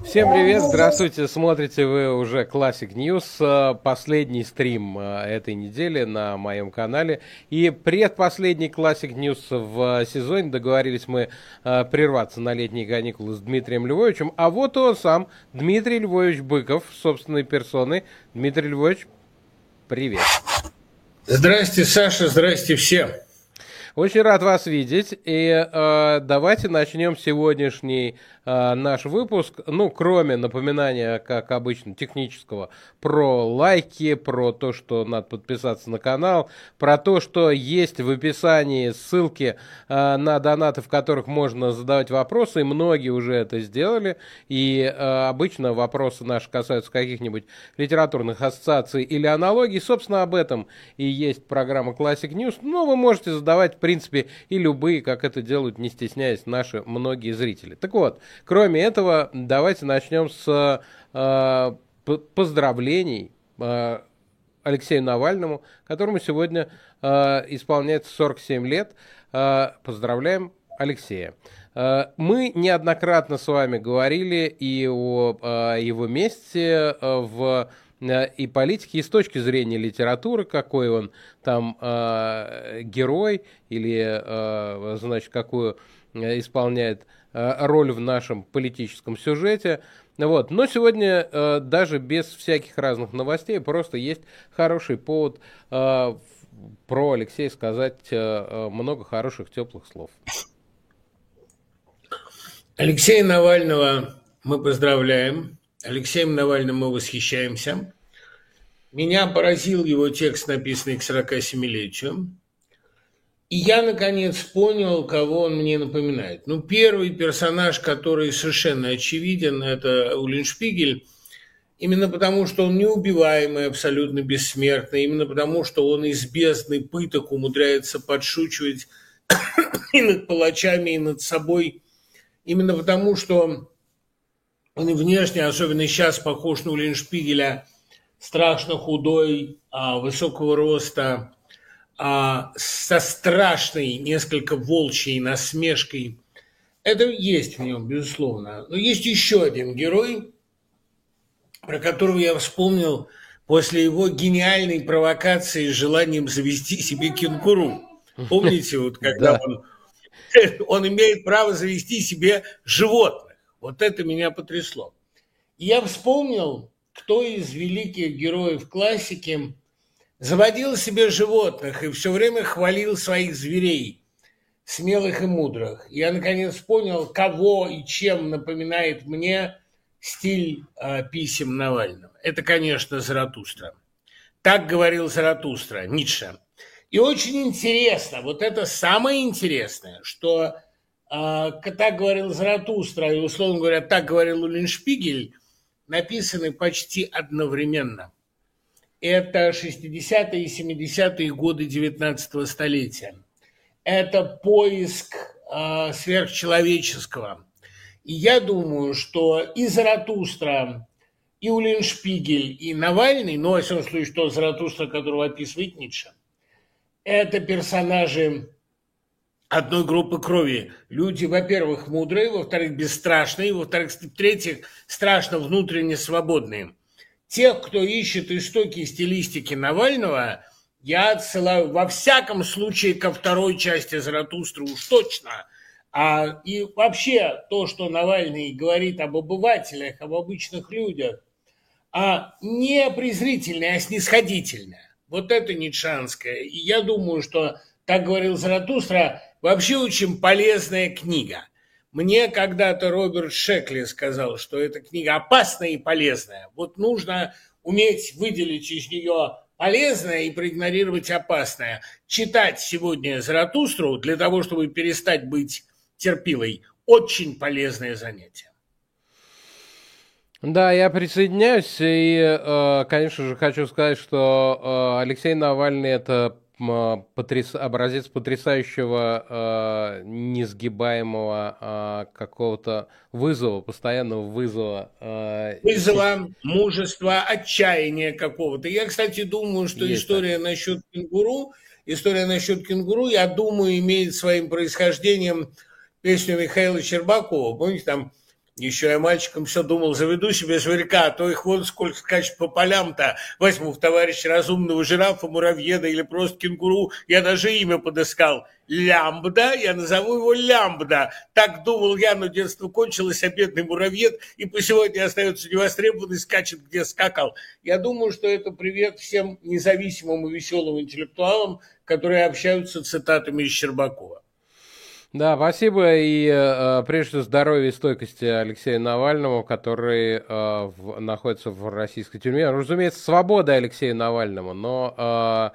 Всем привет, здравствуйте, смотрите вы уже Classic News, последний стрим этой недели на моем канале и предпоследний Classic News в сезоне. Договорились мы прерваться на летние каникулы с Дмитрием Львовичем, а вот он сам, Дмитрий Львович Быков, собственной персоной. Дмитрий Львович, привет. Здрасте, Саша, здрасте всем. Очень рад вас видеть, и давайте начнем сегодняшний наш выпуск, ну, кроме напоминания, как обычно, технического, про лайки, про то, что надо подписаться на канал, про то, что есть в описании ссылки на донаты, в которых можно задавать вопросы, и многие уже это сделали, и обычно вопросы наши касаются каких-нибудь литературных ассоциаций или аналогий, собственно, об этом и есть программа Classic News, но вы можете задавать, в принципе, и любые, как это делают, не стесняясь, наши многие зрители. Так вот, кроме этого, давайте начнем с поздравлений Алексею Навальному, которому сегодня исполняется 47 лет. Поздравляем Алексея. Мы неоднократно с вами говорили и о его месте в и политики, и с точки зрения литературы, какой он там герой или, значит, какую исполняет роль в нашем политическом сюжете. Вот. Но сегодня даже без всяких разных новостей просто есть хороший повод про Алексея сказать много хороших, теплых слов. Алексея Навального мы поздравляем. Алексеем Навальным мы восхищаемся. Меня поразил его текст, написанный к 47-летию. И я, наконец, понял, кого он мне напоминает. Ну, первый персонаж, который совершенно очевиден, это Уллиншпигель. Именно потому, что он неубиваемый, абсолютно бессмертный. Именно потому, что он из бездны пыток умудряется подшучивать и над палачами, и над собой. Именно потому, что он и внешне, особенно сейчас, похож на Уллиншпигеля, страшно худой, высокого роста, со страшной, несколько волчьей насмешкой. Это есть в нем, безусловно. Но есть еще один герой, про которого я вспомнил после его гениальной провокации с желанием завести себе кенгуру. Помните, вот когда он имеет право завести себе животных. Вот это меня потрясло. И я вспомнил, кто из великих героев классики заводил себе животных и все время хвалил своих зверей, смелых и мудрых. Я, наконец, понял, кого и чем напоминает мне стиль писем Навального. Это, конечно, Заратустра. Так говорил Заратустра, Ницше. И очень интересно, вот это самое интересное, что так говорил Заратустра и, условно говоря, так говорил Уллиншпигель, написаны почти одновременно. Это 60-е и 70-е годы 19 столетия. Это поиск сверхчеловеческого. И я думаю, что и Заратустра, и Уллиншпигель, и Навальный, ну, во всяком случае, что Заратустра, которого описывает Ницше, это персонажи одной группы крови. Люди, во-первых, мудрые, во-вторых, бесстрашные, во-вторых, в-третьих, страшно внутренне свободные. Тех, кто ищет истоки стилистики Навального, я отсылаю во всяком случае ко второй части Заратустры уж точно. И вообще то, что Навальный говорит об обывателях, об обычных людях, не презрительное, а снисходительное. Вот это ницшеанское. И я думаю, что, так говорил Заратустра, вообще очень полезная книга. Мне когда-то Роберт Шекли сказал, что эта книга опасная и полезная. Вот нужно уметь выделить из нее полезное и проигнорировать опасное. Читать сегодня Заратустру для того, чтобы перестать быть терпилой, очень полезное занятие. Да, я присоединяюсь, и, конечно же, хочу сказать, что Алексей Навальный – это образец потрясающего, несгибаемого какого-то вызова, постоянного вызова. Вызова, мужества, отчаяния какого-то. Я, кстати, думаю, что история насчет кенгуру, я думаю, имеет своим происхождением песню Михаила Щербакова. Помните, там Еще я мальчиком все думал, заведу себе зверька, а то их вон сколько скачет по полям-то. Возьму в товарища разумного жирафа, муравьеда или просто кенгуру. Я даже имя подыскал. Лямбда, я назову его Лямбда. Так думал я, но детство кончилось, а бедный муравьед и по сегодня остается невостребованный, скачет, где скакал. Я думаю, что это привет всем независимым и веселым интеллектуалам, которые общаются цитатами из Щербакова. Да, спасибо. И прежде всего здоровья и стойкости Алексею Навальному, который находится в российской тюрьме. Разумеется, свобода Алексею Навальному, но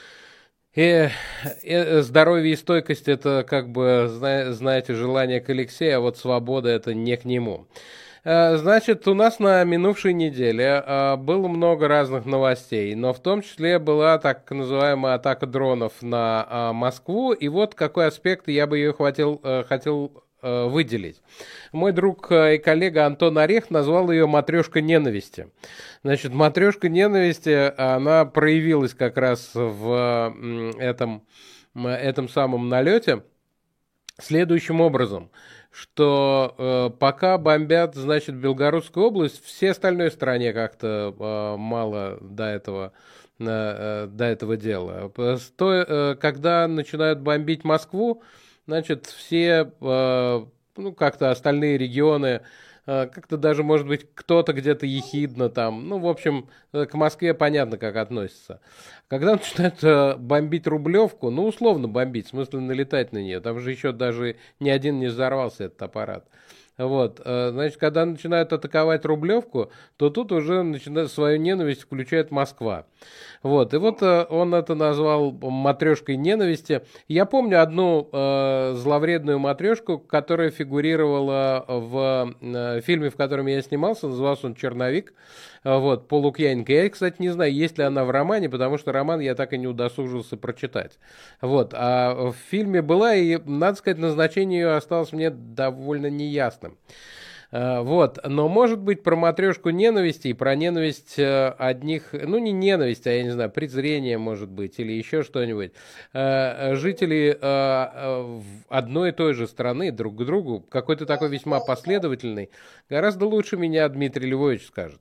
здоровье и стойкость — это, как бы, знаете, желание к Алексею, а вот свобода — это не к нему. Значит, у нас на минувшей неделе было много разных новостей, но в том числе была так называемая атака дронов на Москву, и вот какой аспект я бы ее хотел выделить. Мой друг и коллега Антон Орех назвал ее «матрешка ненависти». Значит, матрешка ненависти, она проявилась как раз в этом самом налете следующим образом, что пока бомбят, значит, Белгородскую область, всей остальной стране как-то мало до этого дела. Когда начинают бомбить Москву, значит, все, как-то остальные регионы, как-то даже, может быть, кто-то где-то ехидно там, в общем, к Москве понятно, как относятся. Когда начинают бомбить Рублевку, условно бомбить, в смысле налетать на нее, там же еще даже ни один не взорвался этот аппарат. Вот, значит, когда начинают атаковать Рублевку, то тут уже свою ненависть включает Москва. Вот, и вот он это назвал матрешкой ненависти. Я помню одну зловредную матрешку, которая фигурировала в фильме, в котором я снимался, назывался он «Черновик». Вот, по Лукьяненко. Я, кстати, не знаю, есть ли она в романе, потому что роман я так и не удосужился прочитать. Вот, а в фильме была, и, надо сказать, назначение ее осталось мне довольно неясным. Вот, но, может быть, про матрешку ненависти и про ненависть одних, не ненависть, а, я не знаю, презрение, может быть, или еще что-нибудь. Жители одной и той же страны друг к другу, какой-то такой весьма последовательный, гораздо лучше меня Дмитрий Львович скажет.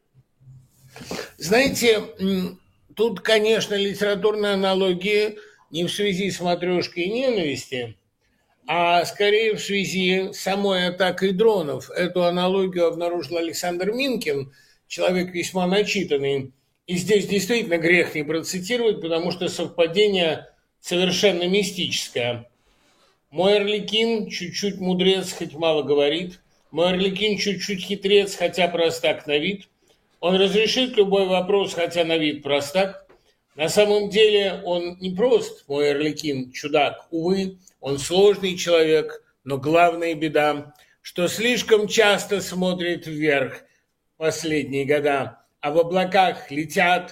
Знаете, тут, конечно, литературные аналогии не в связи с матрешкой ненависти, а скорее в связи с самой атакой дронов. Эту аналогию обнаружил Александр Минкин, человек весьма начитанный. И здесь действительно грех не процитировать, потому что совпадение совершенно мистическое. Мой Арлекин чуть-чуть мудрец, хоть мало говорит. Мой Арлекин чуть-чуть хитрец, хотя простак на вид. Он разрешит любой вопрос, хотя на вид простак. На самом деле он не прост, мой Арлекин, чудак. Увы, он сложный человек, но главная беда, что слишком часто смотрит вверх последние года, а в облаках летят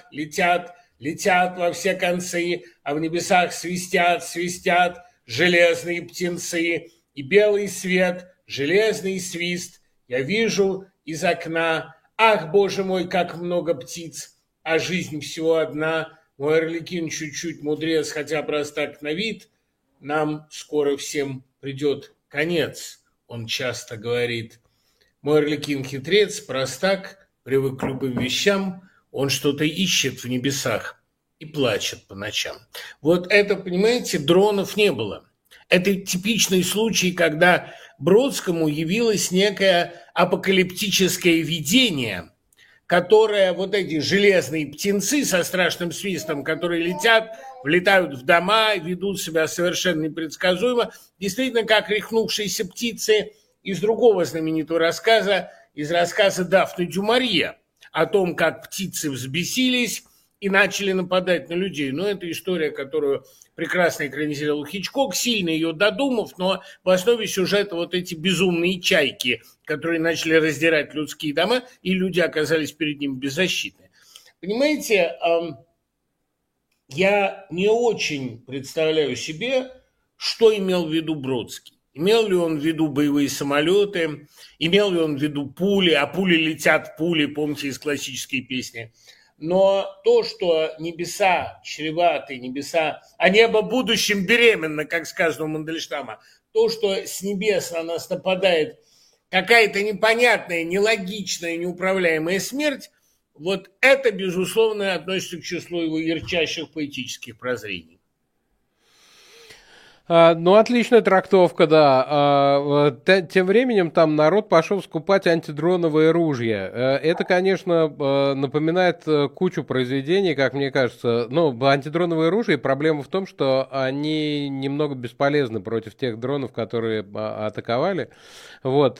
во все концы, а в небесах свистят железные птенцы, и белый свет, железный свист я вижу из окна. Ах, боже мой, как много птиц, а жизнь всего одна. Мой Арлекин чуть-чуть мудрец, хотя простак на вид. Нам скоро всем придет конец, он часто говорит. Мой Арлекин хитрец, простак, привык к любым вещам. Он что-то ищет в небесах и плачет по ночам. Вот это, понимаете, дронов не было. Это типичный случай, когда Бродскому явилось некое апокалиптическое видение, которое вот эти железные птенцы со страшным свистом, которые летят, влетают в дома, ведут себя совершенно непредсказуемо, действительно как рехнувшиеся птицы из другого знаменитого рассказа, из рассказа Дафны Дю-Марье, о том, как птицы взбесились и начали нападать на людей. Но это история, которую прекрасно экранизировал Хичкок, сильно ее додумав, но в основе сюжета вот эти безумные чайки, которые начали раздирать людские дома, и люди оказались перед ним беззащитны. Понимаете, я не очень представляю себе, что имел в виду Бродский. Имел ли он в виду боевые самолеты, имел ли он в виду пули, а пули летят, пули, помните из классической песни. Но то, что небеса чреваты, небеса, а небо будущим беременно, как сказано у Мандельштама, то, что с небес на нас нападает какая-то непонятная, нелогичная, неуправляемая смерть, вот это, безусловно, относится к числу его ярчайших поэтических прозрений. Ну, отличная трактовка, да. Тем временем там народ пошел скупать антидроновые ружья. Это, конечно, напоминает кучу произведений, как мне кажется. Ну, антидроновые ружья, проблема в том, что они немного бесполезны против тех дронов, которые атаковали. Вот.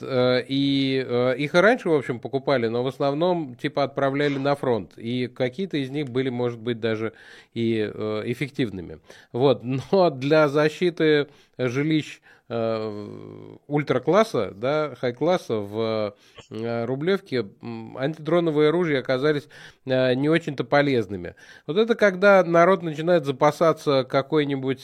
И их и раньше, в общем, покупали, но в основном, типа, отправляли на фронт. И какие-то из них были, может быть, даже и эффективными. Вот. Но для защиты жилищ ультракласса, да, хай-класса в Рублевке антидроновые оружия оказались не очень-то полезными. Вот это когда народ начинает запасаться какой-нибудь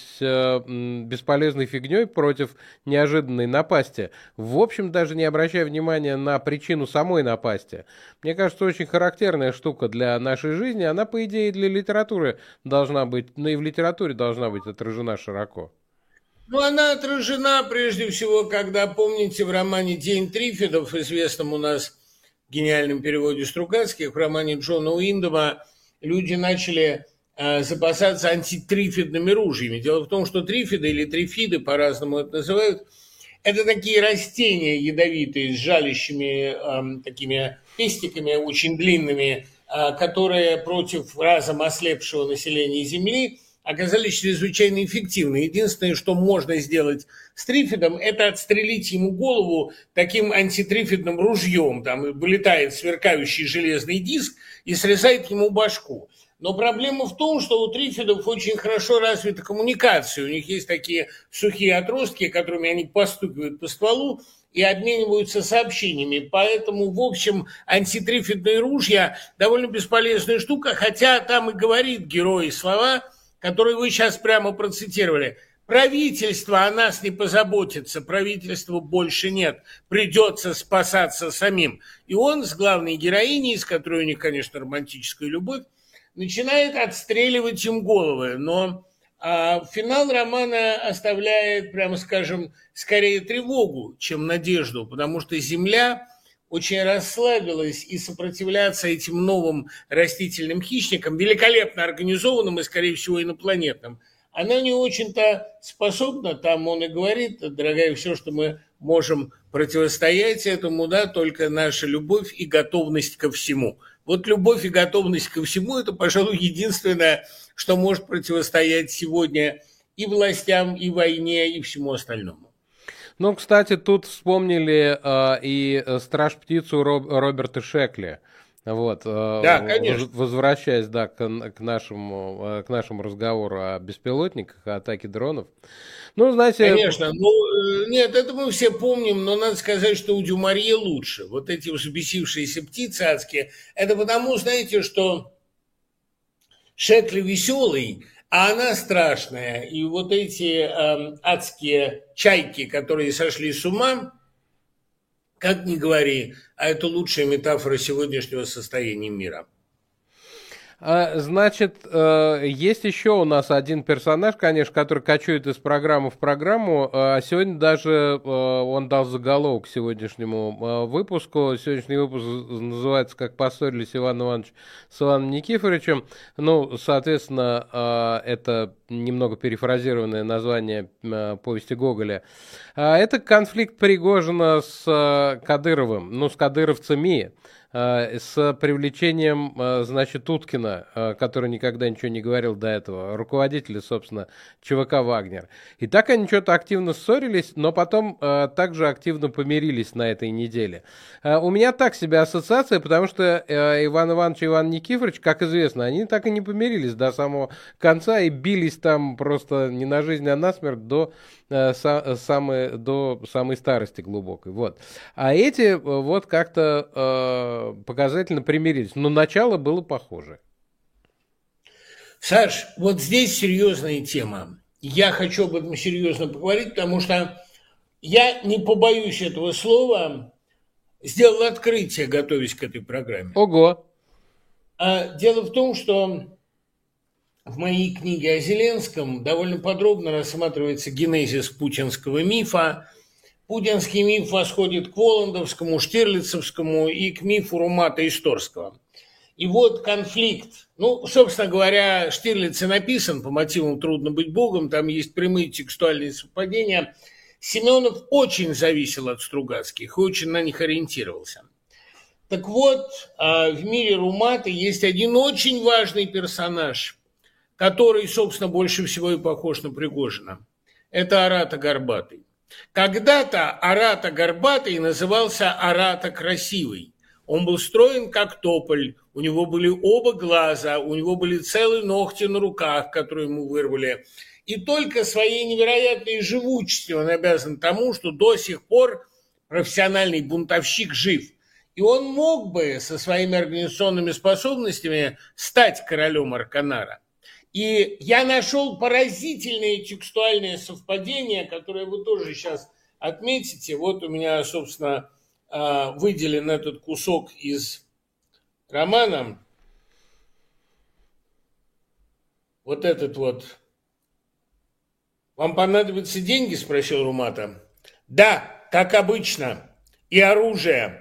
бесполезной фигней против неожиданной напасти, в общем, даже не обращая внимания на причину самой напасти. Мне кажется, очень характерная штука для нашей жизни, она, по идее, для литературы должна быть, ну и в литературе должна быть отражена широко. Ну, она отражена прежде всего, когда, помните, в романе «День Триффидов», известном у нас в гениальном переводе Стругацких, в романе Джона Уиндома, люди начали запасаться антитрифидными ружьями. Дело в том, что трифиды или трифиды, по-разному это называют, это такие растения ядовитые с жалящими такими пестиками очень длинными, которые против разом ослепшего населения Земли оказались чрезвычайно эффективны. Единственное, что можно сделать с трифидом, это отстрелить ему голову таким антитрифидным ружьем. Там вылетает сверкающий железный диск и срезает ему башку. Но проблема в том, что у трифидов очень хорошо развита коммуникация. У них есть такие сухие отростки, которыми они постукивают по стволу и обмениваются сообщениями. Поэтому, в общем, антитрифидные ружья довольно бесполезная штука, хотя там и говорит герой слова, которые вы сейчас прямо процитировали. Правительство о нас не позаботится, правительства больше нет, придется спасаться самим. И он с главной героиней, с которой у них, конечно, романтическая любовь, начинает отстреливать им головы. Но финал романа оставляет, прямо скажем, скорее тревогу, чем надежду, потому что Земля очень расслабилась, и сопротивляться этим новым растительным хищникам, великолепно организованным и, скорее всего, инопланетным, она не очень-то способна. Там он и говорит: дорогая, все, что мы можем противостоять этому, да, только наша любовь и готовность ко всему. Вот любовь и готовность ко всему – это, пожалуй, единственное, что может противостоять сегодня и властям, и войне, и всему остальному. Ну, кстати, тут вспомнили и «Страж-птицу» Роберта Шекли. Вот, да, конечно. Возвращаясь, да, к нашему разговору о беспилотниках, о атаке дронов. Ну, знаете... Конечно. Ну, нет, это мы все помним, но надо сказать, что у Дюмарье лучше. Вот эти взбесившиеся птицы адские. Это потому, знаете, что Шекли веселый, а она страшная. И вот эти адские чайки, которые сошли с ума, как ни говори, а это лучшая метафора сегодняшнего состояния мира. Значит, есть еще у нас один персонаж, конечно, который кочует из программы в программу. Сегодня даже он дал заголовок к сегодняшнему выпуску. Сегодняшний выпуск называется «Как поссорились Иван Иванович с Иваном Никифоровичем». Ну, соответственно, это немного перефразированное название повести Гоголя. Это конфликт Пригожина с Кадыровым, ну, с кадыровцами, с привлечением, значит, Уткина, который никогда ничего не говорил до этого, руководителя, собственно, ЧВК «Вагнер». И так они что-то активно ссорились, но потом также активно помирились на этой неделе. У меня так себе ассоциация, потому что Иван Иванович и Иван Никифорович, как известно, они так и не помирились до самого конца и бились там просто не на жизнь, а на смерть до самой старости глубокой. Вот. А эти вот как-то показательно примирились. Но начало было похоже. Саш, вот здесь серьезная тема. Я хочу об этом серьезно поговорить, потому что я не побоюсь этого слова, сделал открытие, готовясь к этой программе. Ого! Дело в том, что в моей книге о Зеленском довольно подробно рассматривается генезис путинского мифа, Путинский миф восходит к Воландовскому, Штирлицевскому и к мифу Румата Исторского. И вот конфликт. Ну, собственно говоря, Штирлиц и написан по мотивам «Трудно быть Богом», там есть прямые текстуальные совпадения. Семенов очень зависел от Стругацких и очень на них ориентировался. Так вот, в мире Румата есть один очень важный персонаж, который, собственно, больше всего и похож на Пригожина. Это Арата Горбатый. Когда-то Арата Горбатый назывался Арата Красивый. Он был строен как тополь, у него были оба глаза, у него были целые ногти на руках, которые ему вырвали. И только своей невероятной живучестью он обязан тому, что до сих пор профессиональный бунтовщик жив. И он мог бы со своими организационными способностями стать королем Арканара. И я нашел поразительные текстуальные совпадения, которые вы тоже сейчас отметите. Вот у меня, собственно, выделен этот кусок из романа. Вот этот вот. «Вам понадобятся деньги?» – спросил Румата. «Да, как обычно. И оружие.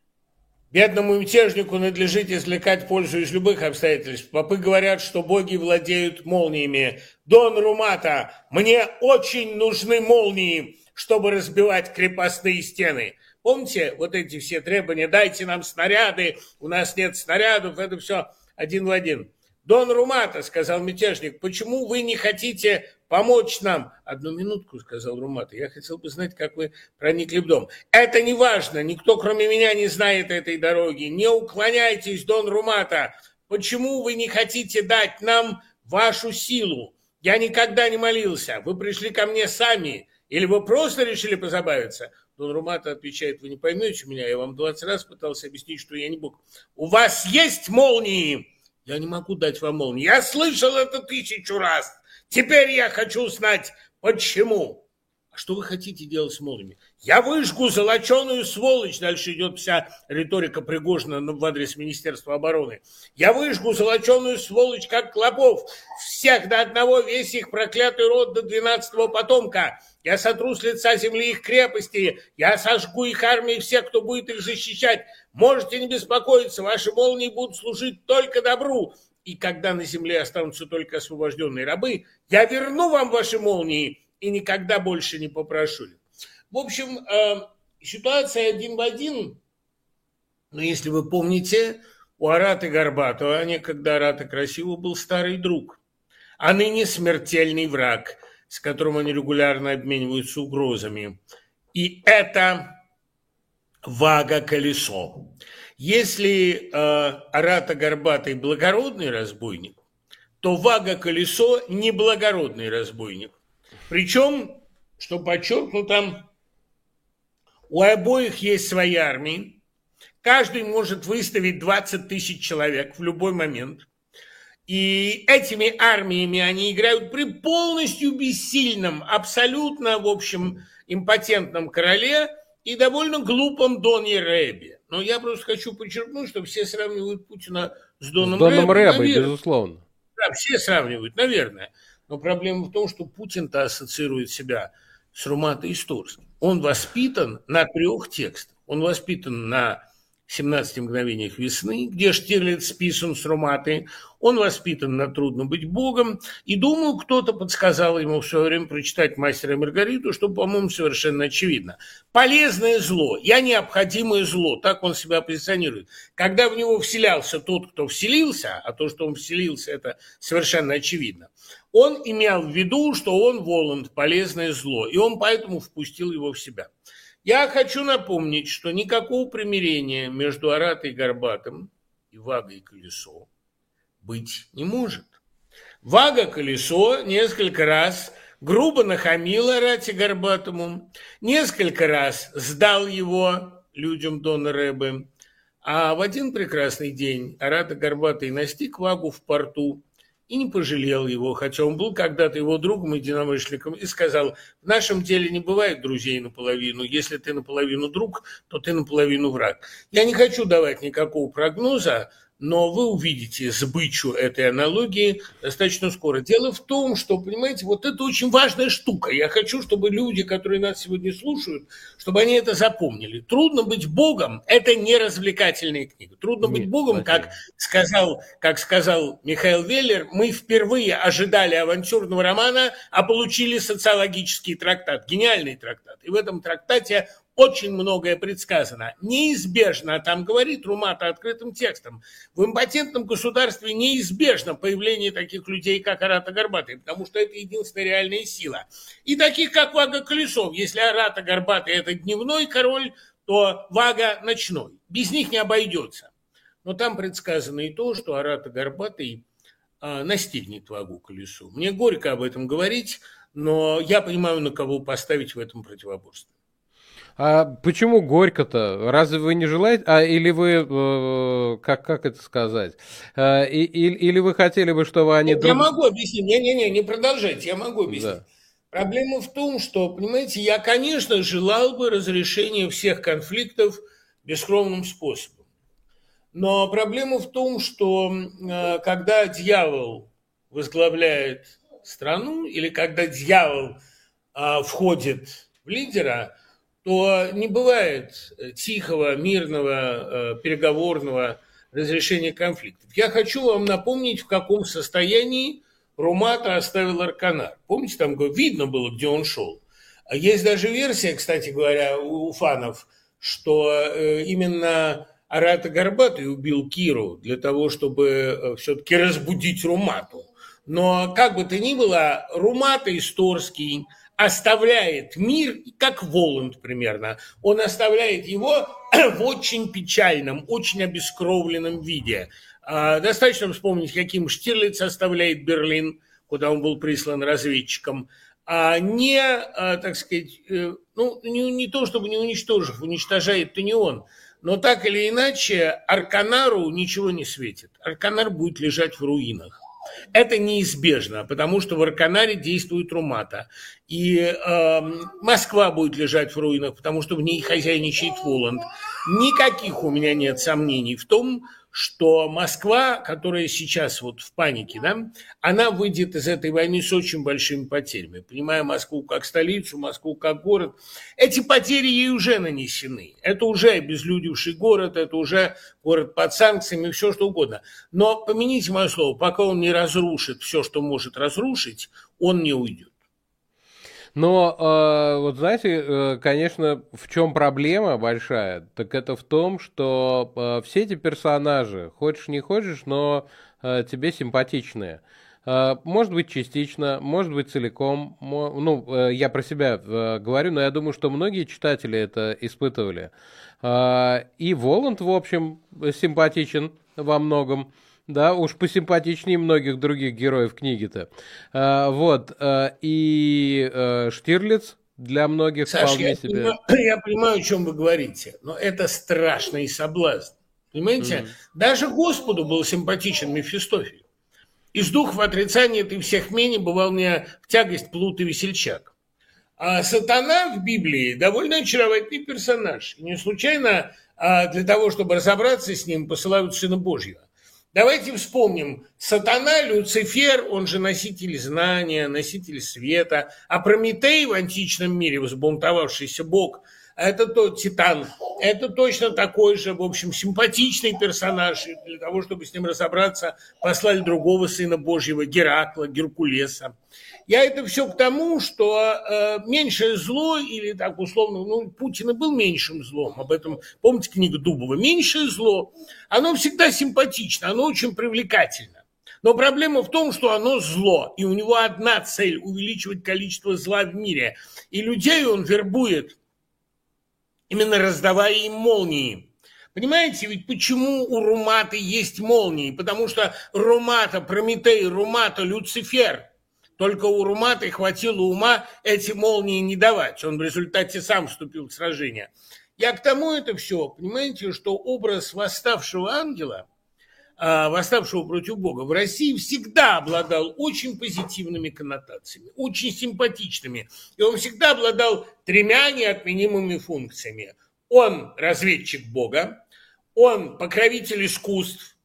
Бедному мятежнику надлежит извлекать пользу из любых обстоятельств. Попы говорят, что боги владеют молниями. Дон Румата, мне очень нужны молнии, чтобы разбивать крепостные стены». Помните вот эти все требования? Дайте нам снаряды, у нас нет снарядов, это все один в один. «Дон Румата, — сказал мятежник, — почему вы не хотите помочь нам?» «Одну минутку, — сказал Румата, — я хотел бы знать, как вы проникли в дом». «Это не важно, никто, кроме меня, не знает этой дороги. Не уклоняйтесь, Дон Румата. Почему вы не хотите дать нам вашу силу? Я никогда не молился. Вы пришли ко мне сами, или вы просто решили позабавиться?» Дон Румата отвечает: «Вы не поймете меня, я вам 20 раз пытался объяснить, что я не бог. У вас есть молнии?» «Я не могу дать вам молнии». «Я слышал это 1000 раз. Теперь я хочу знать, почему». «А что вы хотите делать с молниями?» «Я выжгу золоченую сволочь». Дальше идет вся риторика Пригожина в адрес Министерства обороны. «Я выжгу золоченую сволочь, как клопов. Всех до одного, весь их проклятый род до 12-го потомка. Я сотру с лица земли их крепости. Я сожгу их армии, всех, кто будет их защищать. Можете не беспокоиться, ваши молнии будут служить только добру. И когда на земле останутся только освобожденные рабы, я верну вам ваши молнии и никогда больше не попрошу». В общем, ситуация один в один. Но если вы помните, у Араты Горбатого, а некогда Арата Красивого, был старый друг, а ныне смертельный враг, с которым они регулярно обмениваются угрозами. И это Вага Колесо. Если Арата Горбатый благородный разбойник, то Вага Колесо неблагородный разбойник. Причем, что подчеркнуто, у обоих есть свои армии. Каждый может выставить 20 000 человек в любой момент. И этими армиями они играют при полностью бессильном, абсолютно, в общем, импотентном короле и довольно глупом Доне Рэбе. Но я просто хочу подчеркнуть, что все сравнивают Путина с Доном Рэбе, безусловно. Да, все сравнивают, наверное. Но проблема в том, что Путин-то ассоциирует себя с Румата Исторским. Он воспитан на 3 текстах. Он воспитан на 17 мгновениях весны, где Штирлиц списан с Руматой. Он воспитан на «Трудно быть Богом». И, думаю, кто-то подсказал ему в свое время прочитать «Мастера и Маргариту», что, по-моему, совершенно очевидно. Полезное зло, я необходимое зло, так он себя позиционирует. Когда в него вселялся тот, кто вселился, а то, что он вселился, это совершенно очевидно, он имел в виду, что он Воланд, полезное зло, и он поэтому впустил его в себя. Я хочу напомнить, что никакого примирения между Аратой Горбатым и Вагой Колесо быть не может. Вага Колесо несколько раз грубо нахамил Арате Горбатому, несколько раз сдал его людям Дона Рэбе, а в один прекрасный день Арата Горбатый настиг Вагу в порту и не пожалел его, хотя он был когда-то его другом и единомышленником, и сказал: «В нашем деле не бывает друзей наполовину. Если ты наполовину друг, то ты наполовину враг». Я не хочу давать никакого прогноза, но вы увидите сбычу этой аналогии достаточно скоро. Дело в том, что, понимаете, вот это очень важная штука. Я хочу, чтобы люди, которые нас сегодня слушают, чтобы они это запомнили. «Трудно быть Богом» – это не развлекательная книга. «Трудно быть Богом», как сказал Михаил Веллер, мы впервые ожидали авантюрного романа, а получили социологический трактат, гениальный трактат. И в этом трактате очень многое предсказано. Неизбежно, там говорит Румата открытым текстом, в импотентном государстве неизбежно появление таких людей, как Арата Горбатый, потому что это единственная реальная сила. И таких, как Вага Колесов. Если Арата Горбатый – это дневной король, то Вага – ночной. Без них не обойдется. Но там предсказано и то, что Арата Горбатый настигнет Вагу Колесу. Мне горько об этом говорить, но я понимаю, на кого поставить в этом противоборстве. А почему горько-то? Разве вы не желаете? Или вы, как это сказать? Или вы хотели бы, чтобы они... Я могу объяснить. Не продолжайте, я могу объяснить. Да. Проблема в том, что, понимаете, я, конечно, желал бы разрешения всех конфликтов бескровным способом. Но проблема в том, что когда дьявол возглавляет страну, или когда дьявол входит в лидера, то не бывает тихого, мирного, переговорного разрешения конфликтов. Я хочу вам напомнить, в каком состоянии Румата оставил Арканар. Помните, там видно было, где он шел. Есть даже версия, кстати говоря, у фанов, что именно Арата Горбатый убил Киру для того, чтобы все-таки разбудить Румату. Но как бы то ни было, Румата Исторский оставляет мир, как Воланд примерно. Он оставляет его в очень печальном, очень обескровленном виде. Достаточно вспомнить, каким Штирлиц оставляет Берлин, куда он был прислан разведчиком, так сказать, не то чтобы не уничтожив, уничтожает-то не он, но так или иначе Арканару ничего не светит. Арканар будет лежать в руинах. Это неизбежно, потому что в Арканаре действует Румата. И Москва будет лежать в руинах, потому что в ней хозяйничает Воланд. Никаких у меня нет сомнений в том, что Москва, которая сейчас вот в панике, да, она выйдет из этой войны с очень большими потерями. Понимая Москву как столицу, Москву как город, эти потери ей уже нанесены. Это уже обезлюдевший город, это уже город под санкциями, все что угодно. Но помяните мое слово, пока он не разрушит все, что может разрушить, он не уйдет. Но, вот знаете, конечно, в чем проблема большая, так это в том, что все эти персонажи, хочешь не хочешь, но тебе симпатичные. Может быть, частично, может быть, целиком. Я про себя говорю, но я думаю, что многие читатели это испытывали. И Воланд, в общем, симпатичен во многом. Да, уж посимпатичнее многих других героев книги-то. И Штирлиц для многих Саш, вполне себе... Я понимаю, о чем вы говорите, но это страшный соблазн. Понимаете? Даже Господу был симпатичен Мефистофель. Из духов отрицания ты всех менее бывал мне в тягость, плут и весельчак. А сатана в Библии довольно очаровательный персонаж. И не случайно для того, чтобы разобраться с ним, посылают Сына Божьего. Давайте вспомним. Сатана, Люцифер, он же носитель знания, носитель света. А Прометей в античном мире, взбунтовавшийся бог, это тот Титан. Это точно такой же, в общем, симпатичный персонаж. И для того, чтобы с ним разобраться, послали другого Сына Божьего, Геракла, Геркулеса. Я это все к тому, что меньшее зло, или так условно, Путин и был меньшим злом, об этом, помните книгу Дубова, меньшее зло, оно всегда симпатично, оно очень привлекательно. Но проблема в том, что оно зло, и у него одна цель – увеличивать количество зла в мире. И людей он вербует, именно раздавая им молнии. Понимаете, ведь почему у Руматы есть молнии? Потому что Румата, Прометей, Румата, Люцифер. Только у Руматы хватило ума эти молнии не давать. Он в результате сам вступил в сражение. Я к тому это все, понимаете, что образ восставшего ангела, восставшего против Бога, в России всегда обладал очень позитивными коннотациями, очень симпатичными. И он всегда обладал тремя неотменимыми функциями. Он разведчик Бога, он покровитель искусств,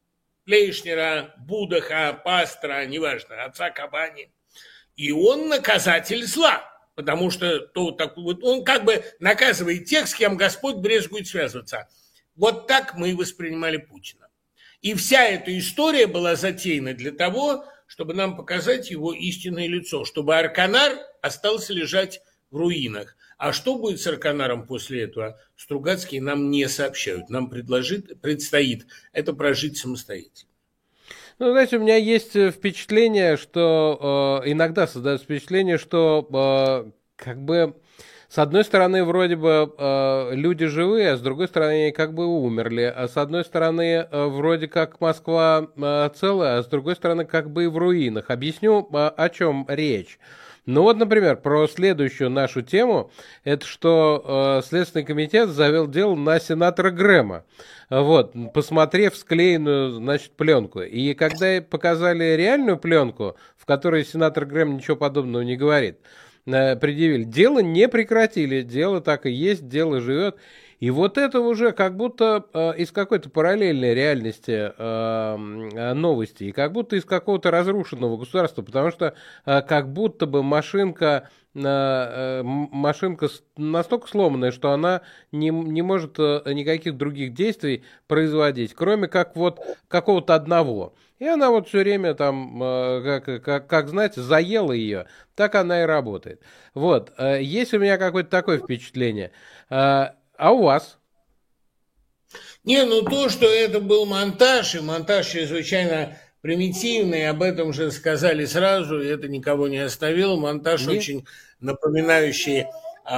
Плейшнера, Будаха, Пастора, неважно, отца Кабани. И он наказатель зла, потому что он как бы наказывает тех, с кем Господь брезгует связываться. Вот так мы и воспринимали Путина. И вся эта история была затеяна для того, чтобы нам показать его истинное лицо, чтобы Арканар остался лежать в руинах. А что будет с Арканаром после этого, Стругацкие нам не сообщают. Нам предстоит это прожить самостоятельно. Ну, знаете, у меня есть впечатление, что иногда создается впечатление, что как бы с одной стороны вроде бы люди живые, а с другой стороны они как бы умерли. А с одной стороны вроде как Москва целая, а с другой стороны как бы и в руинах. Объясню, о чем речь. Ну вот, например, про следующую нашу тему, это что Следственный комитет завел дело на сенатора Грэма, вот, посмотрев склеенную, значит, пленку. И когда показали реальную пленку, в которой сенатор Грэм ничего подобного не говорит, предъявили, дело не прекратили, дело так и есть, дело живет. И вот это уже как будто из какой-то параллельной реальности новости, и как будто из какого-то разрушенного государства, потому что как будто бы машинка настолько сломанная, что она не может никаких других действий производить, кроме как вот какого-то одного. И она вот все время там, как знаете, заела ее, так она и работает. Вот, есть у меня какое-то такое впечатление. А у вас? Не, ну то, что это был монтаж, и монтаж чрезвычайно примитивный, об этом же сказали сразу, и это никого не остановило. Монтаж очень напоминающий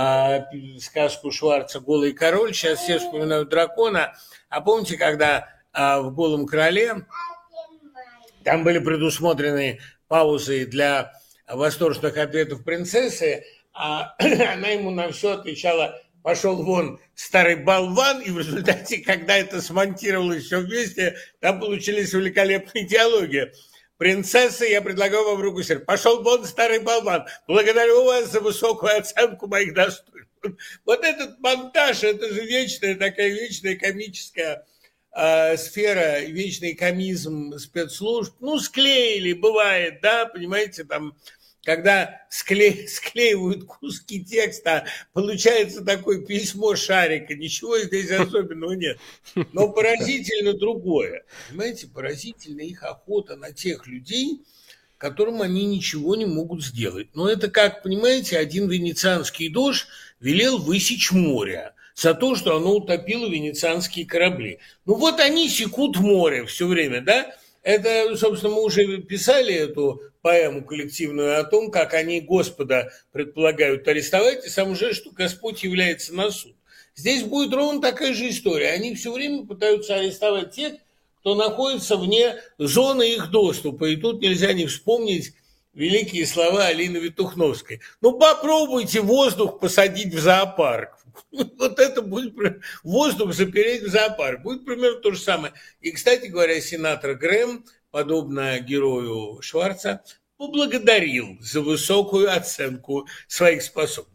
сказку Шварца «Голый король». Сейчас все вспоминают дракона. А помните, когда в «Голом короле» там были предусмотрены паузы для восторженных ответов принцессы, а она ему на все отвечала: «Пошел вон, старый болван», и в результате, когда это смонтировалось все вместе, там получились великолепные диалоги. «Принцесса, я предлагаю вам руку сердца. Пошел вон, старый болван. Благодарю вас за высокую оценку моих достоинств». Вот этот монтаж, это же вечная такая вечная комическая сфера, вечный комизм спецслужб. Ну, склеили, бывает, да, понимаете, там... Когда склеивают куски текста, получается такое письмо шарика. Ничего здесь особенного нет. Но поразительно другое. Понимаете, поразительна их охота на тех людей, которым они ничего не могут сделать. Но это как, понимаете, один венецианский дож велел высечь море за то, что оно утопило венецианские корабли. Ну вот они секут море все время, да? Это, собственно, мы уже писали эту поэму коллективную о том, как они Господа предполагают арестовать, и самое же, что Господь является на суд. Здесь будет ровно такая же история. Они все время пытаются арестовать тех, кто находится вне зоны их доступа. И тут нельзя не вспомнить великие слова Алины Витухновской. Ну, попробуйте воздух посадить в зоопарк. Вот это будет воздух запереть в зоопарк. Будет примерно то же самое. И, кстати говоря, сенатор Грэм, подобно герою Шварца, поблагодарил за высокую оценку своих способностей.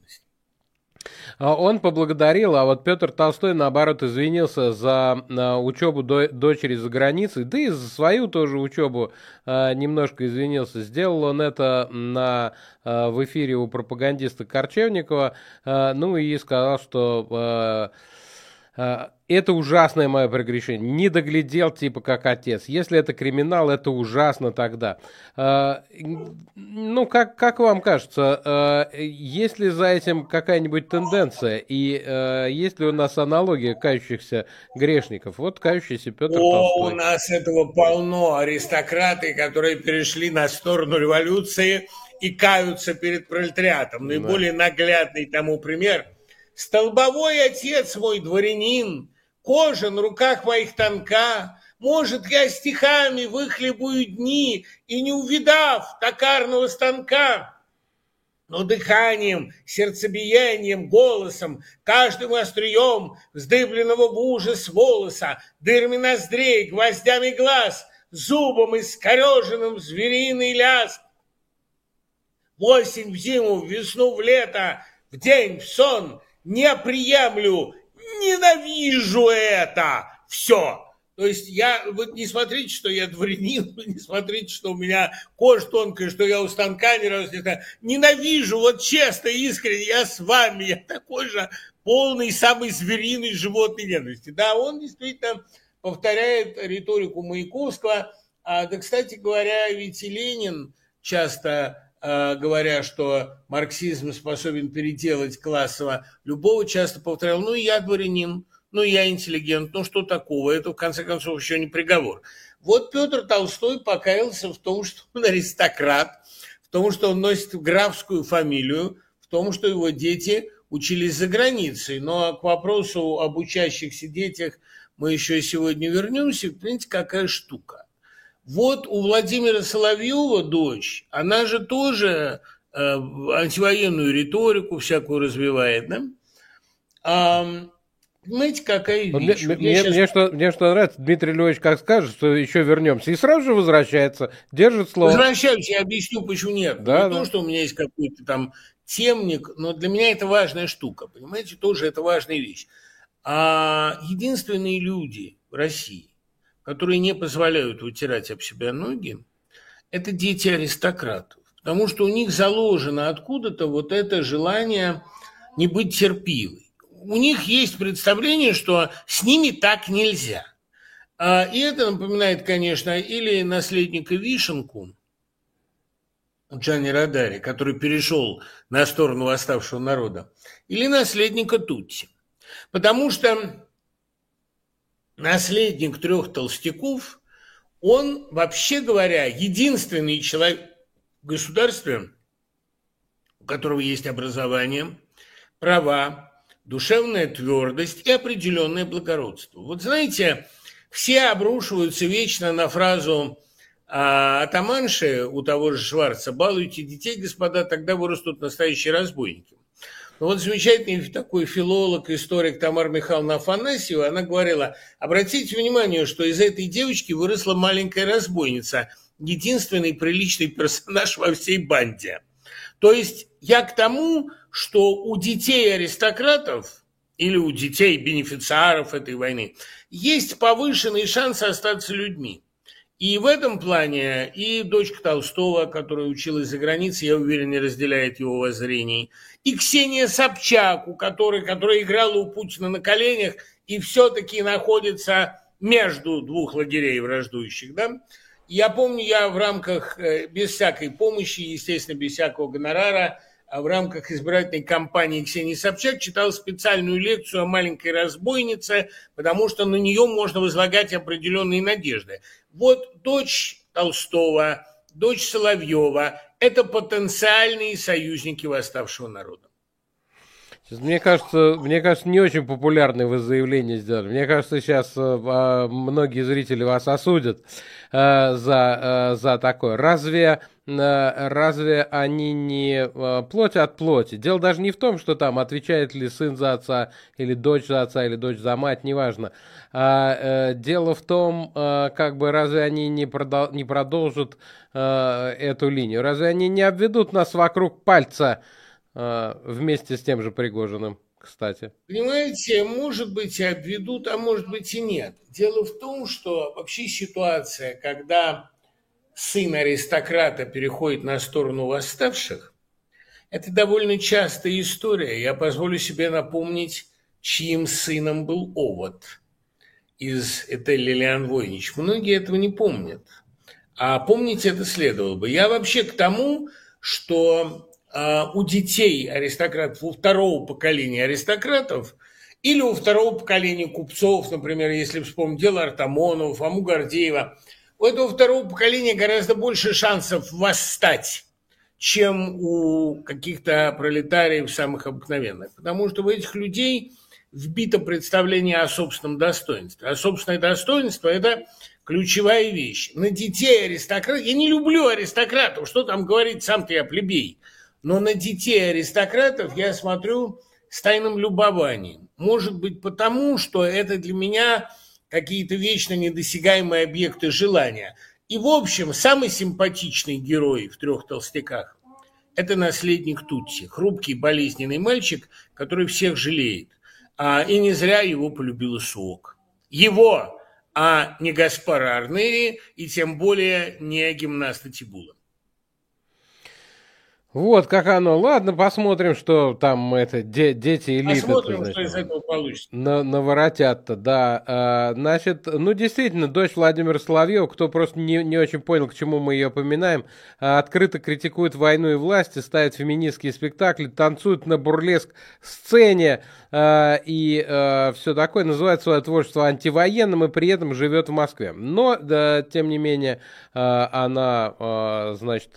Он поблагодарил, а вот Петр Толстой, наоборот, извинился за учебу дочери за границей, да и за свою тоже учебу немножко извинился. Сделал он это в эфире у пропагандиста Корчевникова, ну и сказал, что... это ужасное мое прегрешение. Не доглядел, типа, как отец. Если это криминал, это ужасно тогда. Ну, как вам кажется, есть ли за этим какая-нибудь тенденция? И есть ли у нас аналогия кающихся грешников? Вот кающийся Петр Толстой. У нас этого полно. Аристократы, которые перешли на сторону революции и каются перед пролетариатом. Наиболее наглядный тому пример – «Столбовой отец мой дворянин, кожа на руках моих тонка, может, я стихами выхлебую дни и не увидав токарного станка, но дыханием, сердцебиением, голосом, каждым острием вздыбленного в ужас волоса, дырами ноздрей, гвоздями глаз, зубом искореженным звериный лязг. В осень, в зиму, в весну, в лето, в день, в сон — не приемлю, ненавижу это все. То есть вот не смотрите, что я дворянин, не смотрите, что у меня кожа тонкая, что я у станка ни разу не знаю. Ненавижу, вот честно, искренне, я с вами, я такой же полный, самый звериный животной ненависти. Да, он действительно повторяет риторику Маяковского. Да, кстати говоря, ведь и Ленин часто, говоря, что марксизм способен переделать классово, любого часто повторял, ну, я дворянин, ну, я интеллигент, ну, что такого? Это, в конце концов, еще не приговор. Вот Петр Толстой покаялся в том, что он аристократ, в том, что он носит графскую фамилию, в том, что его дети учились за границей. Но к вопросу об учащихся детях мы еще сегодня вернемся. Понимаете, какая штука. Вот у Владимира Соловьева дочь, она же тоже антивоенную риторику всякую развивает, да? Понимаете, какая вещь? Мне что нравится, Дмитрий Львович как скажет, что еще вернемся, и сразу же возвращается, держит слово. Возвращаюсь, я объясню, почему нет. Да, не то, что у меня есть какой-то там темник, но для меня это важная штука, понимаете, тоже это важная вещь. Единственные люди в России, которые не позволяют вытирать об себя ноги, это дети аристократов, потому что у них заложено откуда-то вот это желание не быть терпилой. У них есть представление, что с ними так нельзя. И это напоминает, конечно, или наследника Вишенку, Джанни Родари, который перешел на сторону восставшего народа, или наследника Тутси. Потому что наследник трех толстяков, он, вообще говоря, единственный человек в государстве, у которого есть образование, права, душевная твердость и определенное благородство. Вот знаете, все обрушиваются вечно на фразу атаманши у того же Шварца: «Балуйте детей, господа, тогда вырастут настоящие разбойники». Но вот замечательный такой филолог, историк Тамара Михайловна Афанасьева, она говорила: обратите внимание, что из этой девочки выросла маленькая разбойница, единственный приличный персонаж во всей банде. То есть я к тому, что у детей аристократов или у детей бенефициаров этой войны есть повышенный шанс остаться людьми. И в этом плане и дочка Толстого, которая училась за границей, я уверен, не разделяет его воззрений, и Ксения Собчак, которая играла у Путина на коленях и все-таки находится между двух лагерей враждующих, да? Я помню, я в рамках, без всякой помощи, естественно, без всякого гонорара, в рамках избирательной кампании Ксении Собчак читал специальную лекцию о маленькой разбойнице, потому что на нее можно возлагать определенные надежды. Вот дочь Толстого, дочь Соловьева – это потенциальные союзники восставшего народа. Мне кажется, не очень популярное вы заявление сделали. Мне кажется, сейчас многие зрители вас осудят за такое. Разве они не плоть от плоти? Дело даже не в том, что там отвечает ли сын за отца, или дочь за отца, или дочь за мать, неважно. Дело в том, разве они не продолжат эту линию? Разве они не обведут нас вокруг пальца вместе с тем же Пригожиным, кстати? Понимаете, может быть, и обведут, а может быть и нет. Дело в том, что вообще ситуация, когда сын аристократа переходит на сторону восставших, это довольно частая история. Я позволю себе напомнить, чьим сыном был Овод из Этель Лилиан Войнич. Многие этого не помнят. А помнить это следовало бы. Я вообще к тому, что у детей аристократов, у второго поколения аристократов или у второго поколения купцов, например, если вспомнить дело Артамонова, Фому Гордеева, у этого второго поколения гораздо больше шансов восстать, чем у каких-то пролетариев самых обыкновенных. Потому что у этих людей вбито представление о собственном достоинстве. А собственное достоинство – это ключевая вещь. На детей аристократов... Я не люблю аристократов, что там говорить, сам-то я плебей. Но на детей аристократов я смотрю с тайным любованием. Может быть, потому, что это для меня какие-то вечно недосягаемые объекты желания. И, в общем, самый симпатичный герой в «Трех толстяках» – это наследник Тутси, хрупкий, болезненный мальчик, который всех жалеет. И не зря его полюбила Суок. Его, а не Гаспар Арнери и тем более не гимнаста Тибула. Вот как оно. Ладно, посмотрим, что там дети элиты. Посмотрим, что из этого получится. Наворотят-то, да. Значит, ну действительно, дочь Владимира Соловьева, кто просто не очень понял, к чему мы ее поминаем, открыто критикует войну и власть, ставит феминистские спектакли, танцует на бурлеск-сцене и все такое, называет свое творчество антивоенным и при этом живет в Москве. Но, да, тем не менее, она, значит,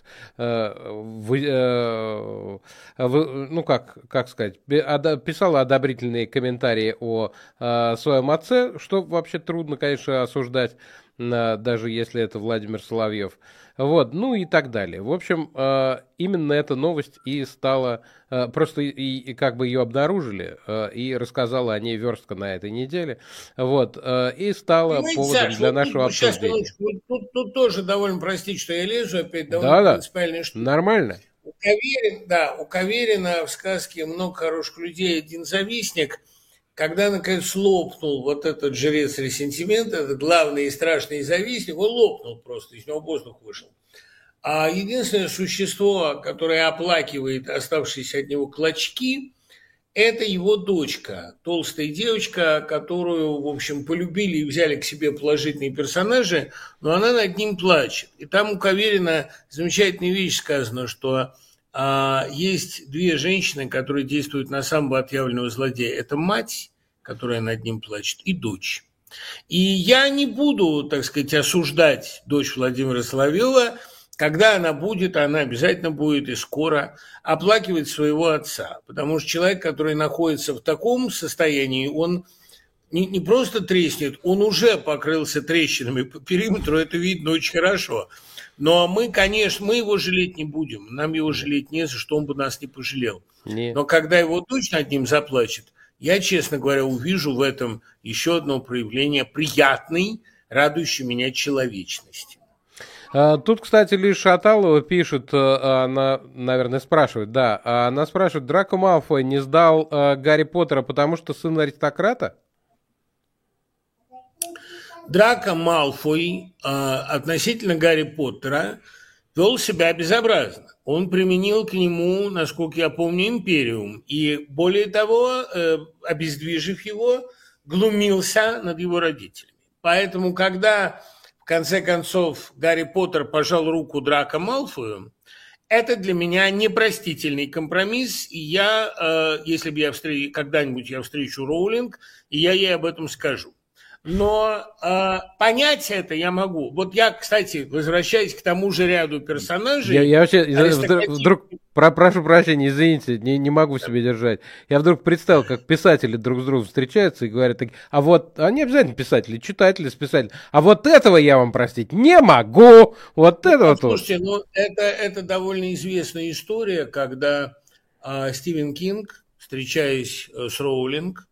ну как сказать, писала одобрительные комментарии о своем отце, что вообще трудно, конечно, осуждать, даже если это Владимир Соловьев. Вот, ну и так далее. В общем, именно эта новость и стала, просто и как бы ее обнаружили, и рассказала о ней Верстка на этой неделе, вот, и стала поводом Саш, для вот нашего сейчас, обсуждения. Тут тоже довольно, простите, что я лезу, опять довольно принципиальная штука. Нормально. У Каверина в сказке много хороших людей, один завистник. Когда, наконец, лопнул вот этот жрец ресентимента, этот главный и страшный завистник, он лопнул просто, из него воздух вышел. А единственное существо, которое оплакивает оставшиеся от него клочки, это его дочка, толстая девочка, которую, в общем, полюбили и взяли к себе положительные персонажи, но она над ним плачет. И там у Каверина замечательная вещь сказана, что есть две женщины, которые действуют на самого отъявленного злодея. Это мать, которая над ним плачет, и дочь. И я не буду, так сказать, осуждать дочь Владимира Соловьева. Когда она обязательно будет и скоро оплакивать своего отца. Потому что человек, который находится в таком состоянии, он не просто треснет, он уже покрылся трещинами по периметру, это видно очень хорошо. Но мы, конечно, мы его жалеть не будем. Нам его жалеть не за что, он бы нас не пожалел. Нет. Но когда его дочь над ним заплачет, я, честно говоря, увижу в этом еще одно проявление приятной, радующей меня человечности. Тут, кстати, Лиза Шаталова пишет, она, наверное, спрашивает, да, она спрашивает, Драко Малфой не сдал Гарри Поттера, потому что сын аристократа? Драко Малфой относительно Гарри Поттера вел себя безобразно. Он применил к нему, насколько я помню, империум. И, более того, обездвижив его, глумился над его родителями. Поэтому, когда, в конце концов, Гарри Поттер пожал руку Драко Малфою, это для меня непростительный компромисс. И я, если бы когда-нибудь я встречу Роулинг, и я ей об этом скажу. Но понять это я могу. Вот я, кстати, возвращаясь к тому же ряду персонажей... Я вообще вдруг, прошу прощения, извините, не могу себе держать. Я вдруг представил, как писатели друг с другом встречаются и говорят, а вот, они обязательно писатели, читатели с писателем, а вот этого я вам простить не могу. Вот это вот. Слушайте, это довольно известная история, когда Стивен Кинг, встречаясь с Роулинг,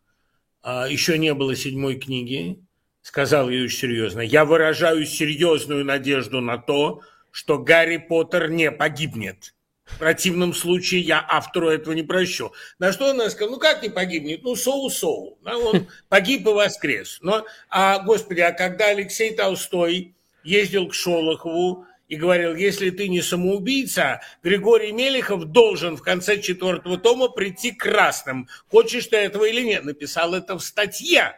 еще не было 7-й книги, сказал ей очень серьезно: я выражаю серьезную надежду на то, что Гарри Поттер не погибнет. В противном случае я автору этого не прощу. На что она сказала: ну как не погибнет? Ну, соу-соу. Он погиб и воскрес. Господи, а когда Алексей Толстой ездил к Шолохову и говорил: если ты не самоубийца, Григорий Мелехов должен в конце 4-го тома прийти красным. Хочешь ты этого или нет? Написал это в статье.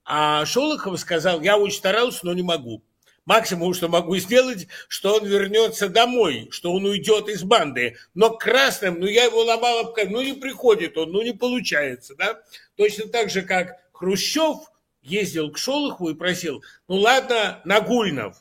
А Шолохов сказал: я очень старался, но не могу. Максимум, что могу сделать, что он вернется домой, что он уйдет из банды. Но красным, я его ломал об камень, не приходит он, не получается. Да? Точно так же, как Хрущев ездил к Шолохову и просил: ну ладно, Нагульнов,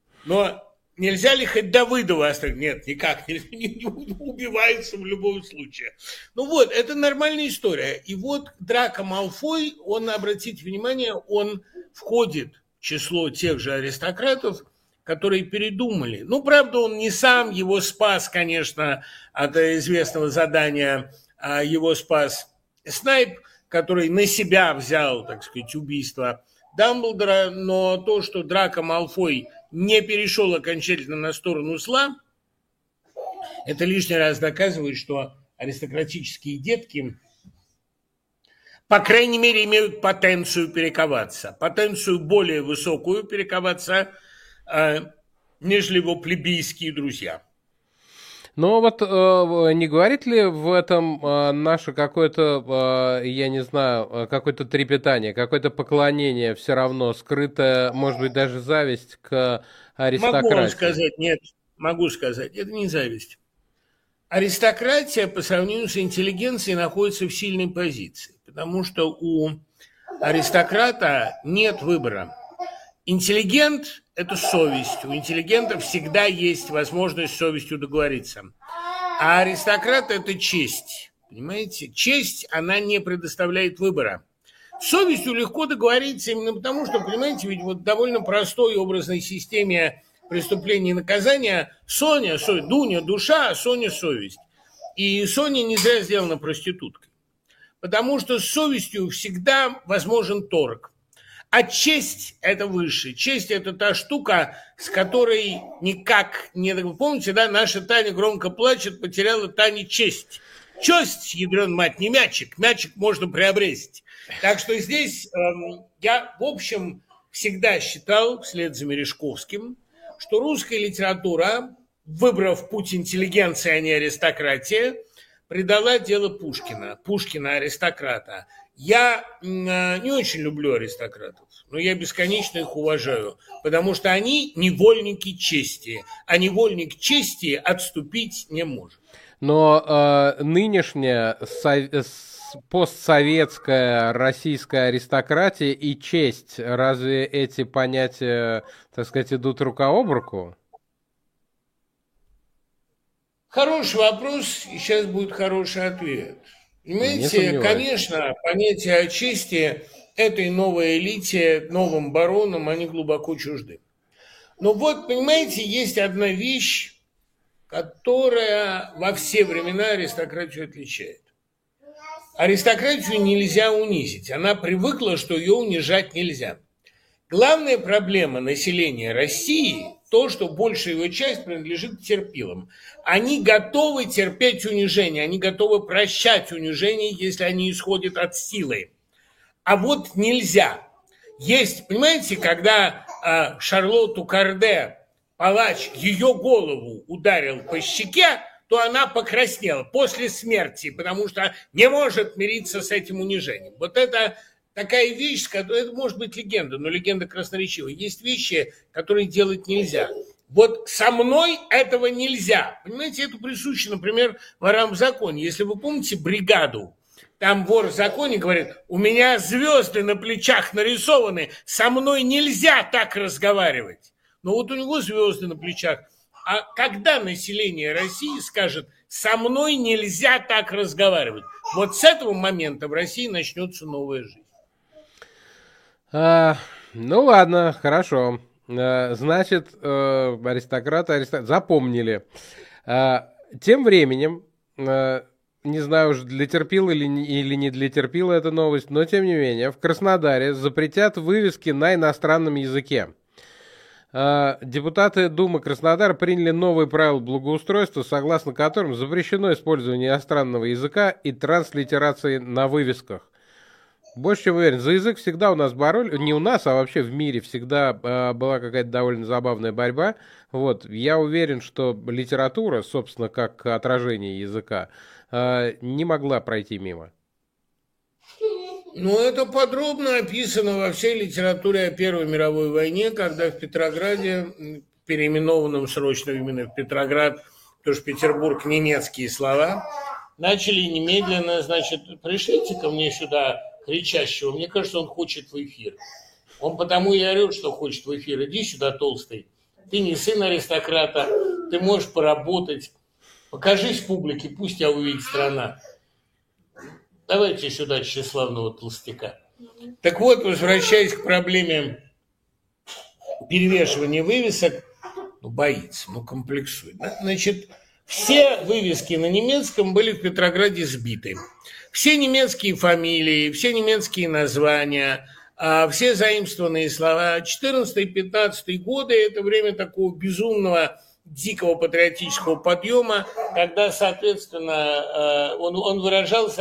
но нельзя ли хоть Давыдова оставить? Нет, никак, не убивается в любом случае. Это нормальная история. И вот Драко Малфой, он, обратите внимание, он входит в число тех же аристократов, которые передумали. Правда, он не сам, его спас, конечно, от известного задания, его спас Снайп, который на себя взял, так сказать, убийство Дамблдора, но то, что Драко Малфой не перешел окончательно на сторону зла, это лишний раз доказывает, что аристократические детки по крайней мере, имеют потенцию перековаться, потенцию более высокую перековаться, нежели его плебейские друзья. Но вот не говорит ли в этом наше какое-то, я не знаю, какое-то трепетание, какое-то поклонение все равно, скрытое, может быть, даже зависть к Могу вам аристократии? сказать, нет, могу сказать, это не зависть. Аристократия по сравнению с интеллигенцией находится в сильной позиции, потому что у аристократа нет выбора. Интеллигент – это совесть. У интеллигента всегда есть возможность с совестью договориться. А аристократ – это честь. Понимаете? Честь, она не предоставляет выбора. С совестью легко договориться именно потому, что, понимаете, ведь вот в довольно простой образной системе преступления и наказания Соня, Дуня – душа, а Соня – совесть. И Соня не зря сделана проституткой. Потому что с совестью всегда возможен торг. А честь – это выше. Честь – это та штука, с которой никак не... Вы помните, да, наша Таня громко плачет, потеряла Таня честь. Честь, ядрен мать, не мячик. Мячик можно приобрести. Так что здесь я, в общем, всегда считал, вслед за Мережковским, что русская литература, выбрав путь интеллигенции, а не аристократии, предала дело Пушкина. Пушкина аристократа. Я не очень люблю аристократов, но я бесконечно их уважаю, потому что они невольники чести, а невольник чести отступить не может. Но нынешняя постсоветская российская аристократия и честь, разве эти понятия, так сказать, идут рука об руку? Хороший вопрос, и сейчас будет хороший ответ. Понимаете, конечно, понятие о чести этой новой элите, новым баронам, они глубоко чужды. Но вот, понимаете, есть одна вещь, которая во все времена аристократию отличает. Аристократию нельзя унизить. Она привыкла, что ее унижать нельзя. Главная проблема населения России – то, что большая его часть принадлежит терпилам. Они готовы терпеть унижение, они готовы прощать унижение, если они исходят от силы. А вот нельзя. Есть, понимаете, когда Шарлотту Корде палач ее голову ударил по щеке, то она покраснела после смерти, потому что не может мириться с этим унижением. Вот это такая вещь, это может быть легенда, но легенда красноречивая. Есть вещи, которые делать нельзя. Вот со мной этого нельзя. Понимаете, это присуще, например, ворам в законе. Если вы помните «Бригаду», там вор в законе говорит: у меня звезды на плечах нарисованы, со мной нельзя так разговаривать. Но вот у него звезды на плечах. А когда население России скажет: со мной нельзя так разговаривать, вот с этого момента в России начнется новая жизнь. Ну ладно, хорошо. Значит, аристократы запомнили. Тем временем, не знаю уж, для терпила или не для терпила эта новость, но тем не менее, в Краснодаре запретят вывески на иностранном языке. Депутаты Думы Краснодара приняли новые правила благоустройства, согласно которым запрещено использование иностранного языка и транслитерации на вывесках. Больше чем уверен, за язык всегда у нас боролись, не у нас, а вообще в мире всегда была какая-то довольно забавная борьба. Вот, я уверен, что литература, собственно, как отражение языка, не могла пройти мимо. Ну, это подробно описано во всей литературе о Первой мировой войне, когда в Петрограде, переименованном срочно именно в Петроград, потому что Петербург немецкие слова, начали немедленно, значит, пришлите ко мне сюда кричащего, мне кажется, он хочет в эфир. Он потому и орет, что хочет в эфир. Иди сюда, толстый. Ты не сын аристократа, ты можешь поработать. Покажись публике, пусть тебя увидит страна. Давайте сюда тщеславного толстяка. Так вот, возвращаясь к проблеме перевешивания вывесок, боится, комплексует. Значит, все вывески на немецком были в Петрограде сбиты. Все немецкие фамилии, все немецкие названия, все заимствованные слова. 14-15 годы – это время такого безумного, дикого патриотического подъема, когда, соответственно, он выражался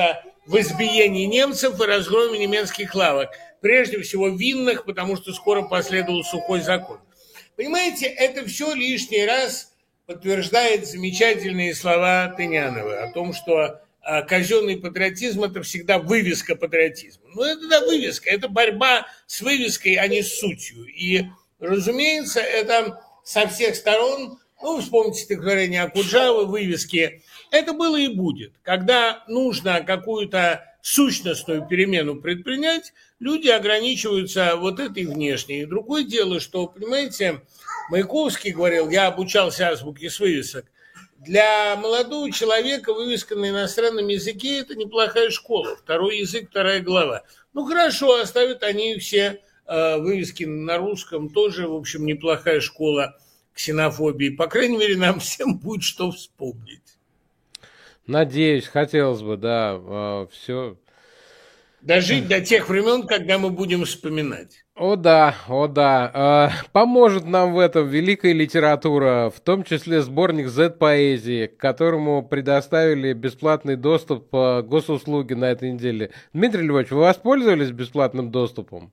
в избиении немцев и разгроме немецких лавок. Прежде всего винных, потому что скоро последовал сухой закон. Понимаете, это все лишний раз подтверждает замечательные слова Тынянова о том, что казенный патриотизм – это всегда вывеска патриотизма. Ну, это да, вывеска, это борьба с вывеской, а не с сутью. И, разумеется, это со всех сторон, ну, вспомните стихотворение Акуджавы, вывески, это было и будет. Когда нужно какую-то сущностную перемену предпринять, люди ограничиваются вот этой внешней. И другое дело, что, понимаете, Маяковский говорил, я обучался азбуке с вывесок. Для молодого человека вывеска на иностранном языке – это неплохая школа. Второй язык, вторая глава. Ну, хорошо, оставят они все вывески на русском. Тоже, в общем, неплохая школа ксенофобии. По крайней мере, нам всем будет что вспомнить. Надеюсь, хотелось бы, да, все. Дожить до тех времен, когда мы будем вспоминать. О да, о да. Поможет нам в этом великая литература, в том числе сборник Z-поэзии, к которому предоставили бесплатный доступ по госуслуге на этой неделе. Дмитрий Львович, вы воспользовались бесплатным доступом?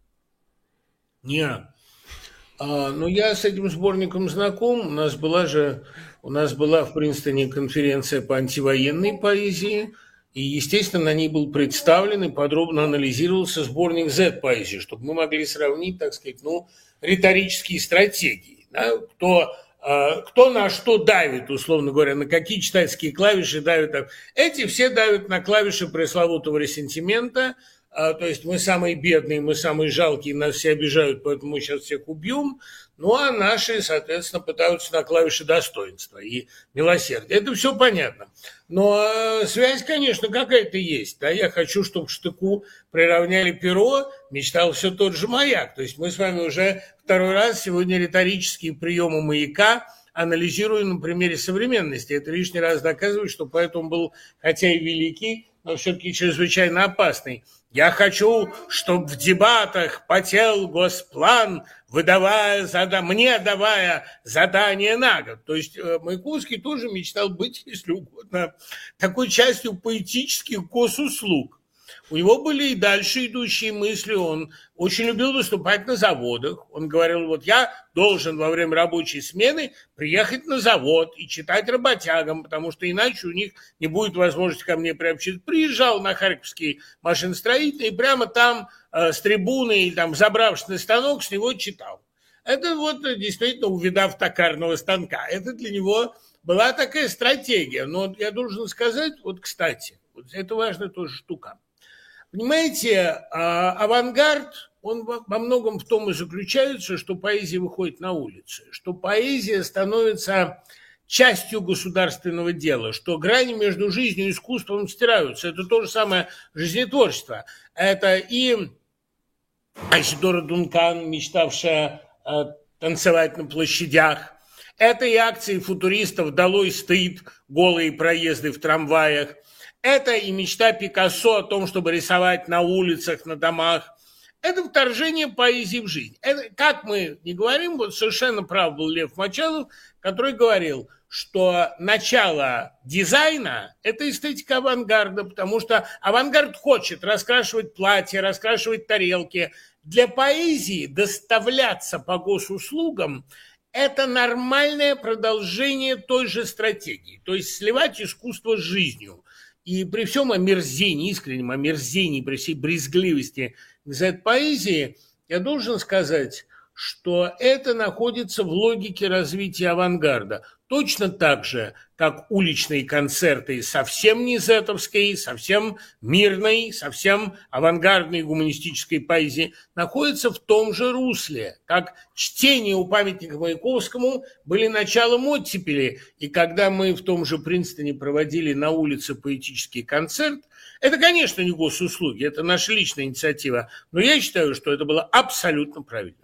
Нет. Ну, я с этим сборником знаком. У нас была в Принстоне конференция по антивоенной поэзии, и, естественно, на ней был представлен и подробно анализировался сборник Z-поэзии, чтобы мы могли сравнить, так сказать, риторические стратегии. Да? Кто на что давит, условно говоря, на какие читательские клавиши давят. Эти все давят на клавиши пресловутого ресентимента. То есть мы самые бедные, мы самые жалкие, нас все обижают, поэтому мы сейчас всех убьем. Ну, а наши, соответственно, пытаются на клавиши достоинства и милосердия. Это все понятно. Но связь, конечно, какая-то есть. Да? Я хочу, чтобы к штыку приравняли перо, мечтал все тот же Маяк. То есть мы с вами уже второй раз сегодня риторические приемы Маяка анализируем на примере современности. Это лишний раз доказывает, что поэтому был, хотя и великий, но все-таки чрезвычайно опасный. Я хочу, чтобы в дебатах потел госплан, мне давая задание на год. То есть Маяковский тоже мечтал быть, если угодно, такой частью поэтических госуслуг. У него были и дальше идущие мысли. Он очень любил выступать на заводах. Он говорил, вот я должен во время рабочей смены приехать на завод и читать работягам, потому что иначе у них не будет возможности ко мне приобщиться. Приезжал на Харьковский машиностроительный и прямо там с трибуны, там, забравшись на станок, с него читал. Это вот действительно увидав токарного станка. Это для него была такая стратегия. Но я должен сказать, вот кстати, вот это важная тоже штука. Понимаете, авангард, он во многом в том и заключается, что поэзия выходит на улицы, что поэзия становится частью государственного дела, что грани между жизнью и искусством стираются. Это то же самое жизнетворчество. Это и Айседора Дункан, мечтавшая танцевать на площадях, это и акции футуристов «Долой стыд», голые проезды в трамваях, это и мечта Пикассо о том, чтобы рисовать на улицах, на домах. Это вторжение поэзии в жизнь. Это, как мы не говорим, вот совершенно прав был Лев Мочалов, который говорил, что начало дизайна – это эстетика авангарда, потому что авангард хочет раскрашивать платья, раскрашивать тарелки. Для поэзии доставляться по госуслугам – это нормальное продолжение той же стратегии, то есть сливать искусство с жизнью. И при всем омерзении, искреннем омерзении, при всей брезгливости к Z-поэзии, я должен сказать, что это находится в логике развития авангарда. Точно так же, как уличные концерты совсем не зетовской, совсем мирной, совсем авангардной гуманистической поэзии находятся в том же русле, как чтение у памятника Маяковскому были началом оттепели. И когда мы в том же Принстоне проводили на улице поэтический концерт, это, конечно, не госуслуги, это наша личная инициатива, но я считаю, что это было абсолютно правильно.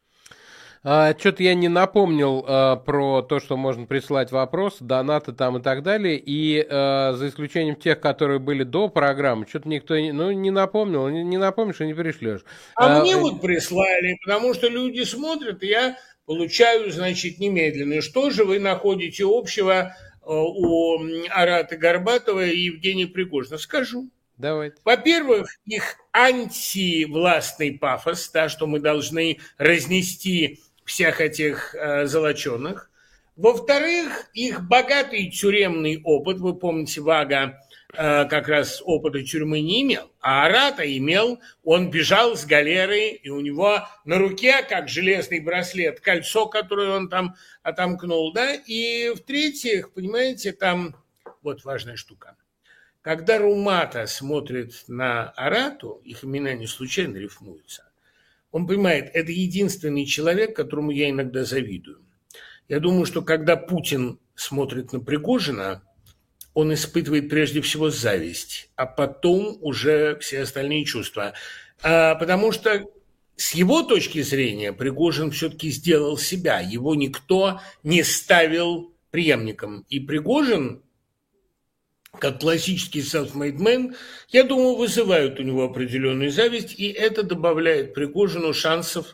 Что-то я не напомнил про то, что можно присылать вопросы, донаты там и так далее. И за исключением тех, которые были до программы, что-то никто не напомнил. Не напомнишь и не перешлешь. Мне вот прислали, потому что люди смотрят, и я получаю, значит, немедленно. Что же вы находите общего у Арата Горбатова и Евгения Пригожина? Скажу. Давайте. Во-первых, их антивластный пафос, да, что мы должны разнести всех этих золоченых. Во-вторых, их богатый тюремный опыт. Вы помните, Вага как раз опыта тюрьмы не имел, а Арата имел. Он бежал с галеры, и у него на руке, как железный браслет, кольцо, которое он там отомкнул. Да? И в-третьих, понимаете, там вот важная штука. Когда Румата смотрит на Арату, их имена не случайно рифмуются, он понимает, это единственный человек, которому я иногда завидую. Я думаю, что когда Путин смотрит на Пригожина, он испытывает прежде всего зависть, а потом уже все остальные чувства. Потому что с его точки зрения Пригожин все-таки сделал себя, его никто не ставил преемником. И Пригожин, как классический self-made man, я думаю, вызывают у него определенную зависть, и это добавляет Пригожину шансов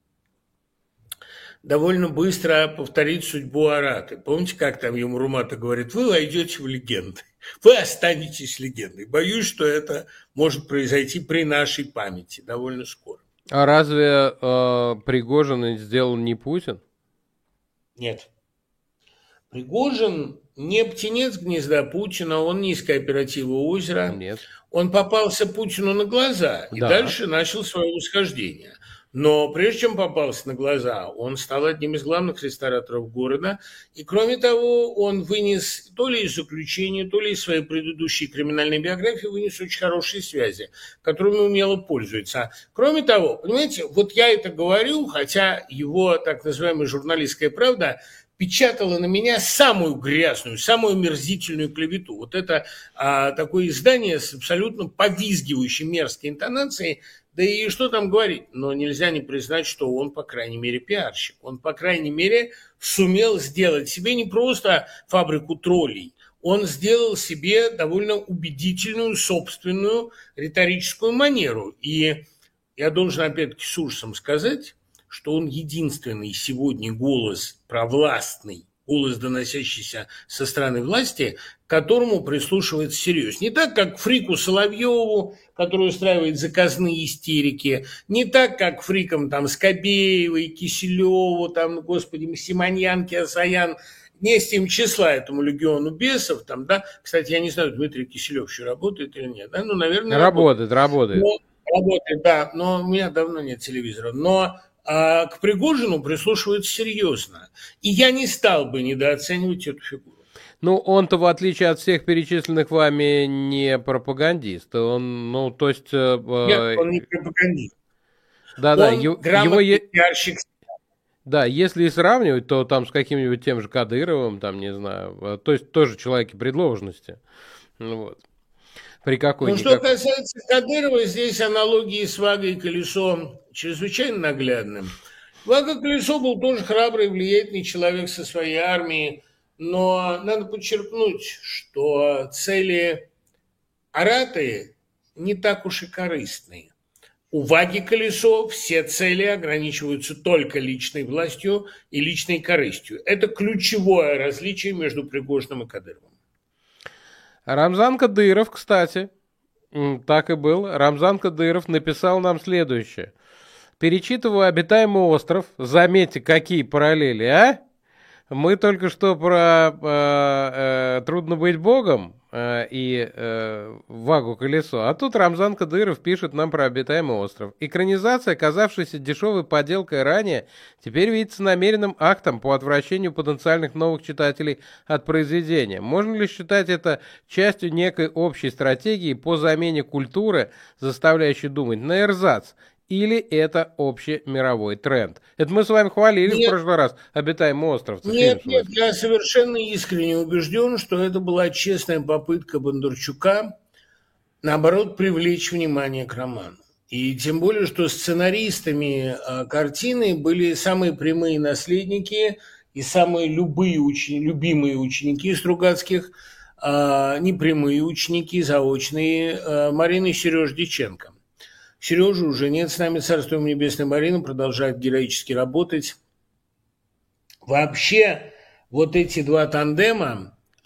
довольно быстро повторить судьбу Араты. Помните, как там ему Румата говорит, вы войдете в легенды, вы останетесь легендой. Боюсь, что это может произойти при нашей памяти довольно скоро. А разве Пригожин сделал не Путин? Нет. Пригожин не птенец гнезда Путина, он не из кооператива озера. Нет. Он попался Путину на глаза и дальше начал свое восхождение. Но прежде чем попался на глаза, он стал одним из главных рестораторов города. И кроме того, он вынес то ли из заключения, то ли из своей предыдущей криминальной биографии, вынес очень хорошие связи, которыми умело пользуется. Кроме того, понимаете, вот я это говорю, хотя его так называемая журналистская правда печатала на меня самую грязную, самую омерзительную клевету. Вот это такое издание с абсолютно повизгивающей мерзкой интонацией. Да и что там говорить? Но нельзя не признать, что он, по крайней мере, пиарщик. Он, по крайней мере, сумел сделать себе не просто фабрику троллей, он сделал себе довольно убедительную собственную риторическую манеру. И я должен опять-таки с ужасом сказать, что он единственный сегодня голос провластный, голос, доносящийся со стороны власти, к которому прислушивается всерьез. Не так, как фрику Соловьеву, который устраивает заказные истерики, не так, как фрикам там Скобеевой, Киселеву, там, господи, Симоньянке, Асаян, не с тем числа этому легиону бесов, там, да. Кстати, я не знаю, Дмитрий Киселев еще работает или нет, да, ну, наверное, работает. Но, работает, да, но у меня давно нет телевизора, но к Пригожину прислушиваются серьезно. И я не стал бы недооценивать эту фигуру. Ну, он-то, в отличие от всех перечисленных вами, не пропагандист. Он, ну, то есть... Нет, он не пропагандист. Да-да, он грамотный пиарщик. Да, если и сравнивать, то там с каким-нибудь тем же Кадыровым, там, не знаю, то есть тоже человеки предложности. Ну, вот. При какой-никакой... Что касается Кадырова, здесь аналогии с Вагой и Колесом чрезвычайно наглядным. Вага Колесо был тоже храбрый, влиятельный человек со своей армией, но надо подчеркнуть, что цели Араты не так уж и корыстные. У Ваги Колесо все цели ограничиваются только личной властью и личной корыстью. Это ключевое различие между Пригожиным и Кадыровым. Рамзан Кадыров, кстати, так и был, Рамзан Кадыров написал нам следующее. Перечитывая «Обитаемый остров», заметьте, какие параллели, а? Мы только что про «Трудно быть богом» и «Вагу Колесо», а тут Рамзан Кадыров пишет нам про «Обитаемый остров». Экранизация, оказавшаяся дешевой подделкой ранее, теперь видится намеренным актом по отвращению потенциальных новых читателей от произведения. Можно ли считать это частью некой общей стратегии по замене культуры, заставляющей думать на эрзац? Или это общемировой тренд? Это мы с вами хвалили в прошлый раз «Обитаемый остров». Нет, я совершенно искренне убежден, что это была честная попытка Бондарчука, наоборот, привлечь внимание к роману. И тем более, что сценаристами картины были самые прямые наследники и самые любимые ученики Стругацких, непрямые ученики, заочные, Марины и Сереж Дьяченко. Сережи уже нет с нами, царство ему небесное, Марина продолжает героически работать. Вообще, вот эти два тандема,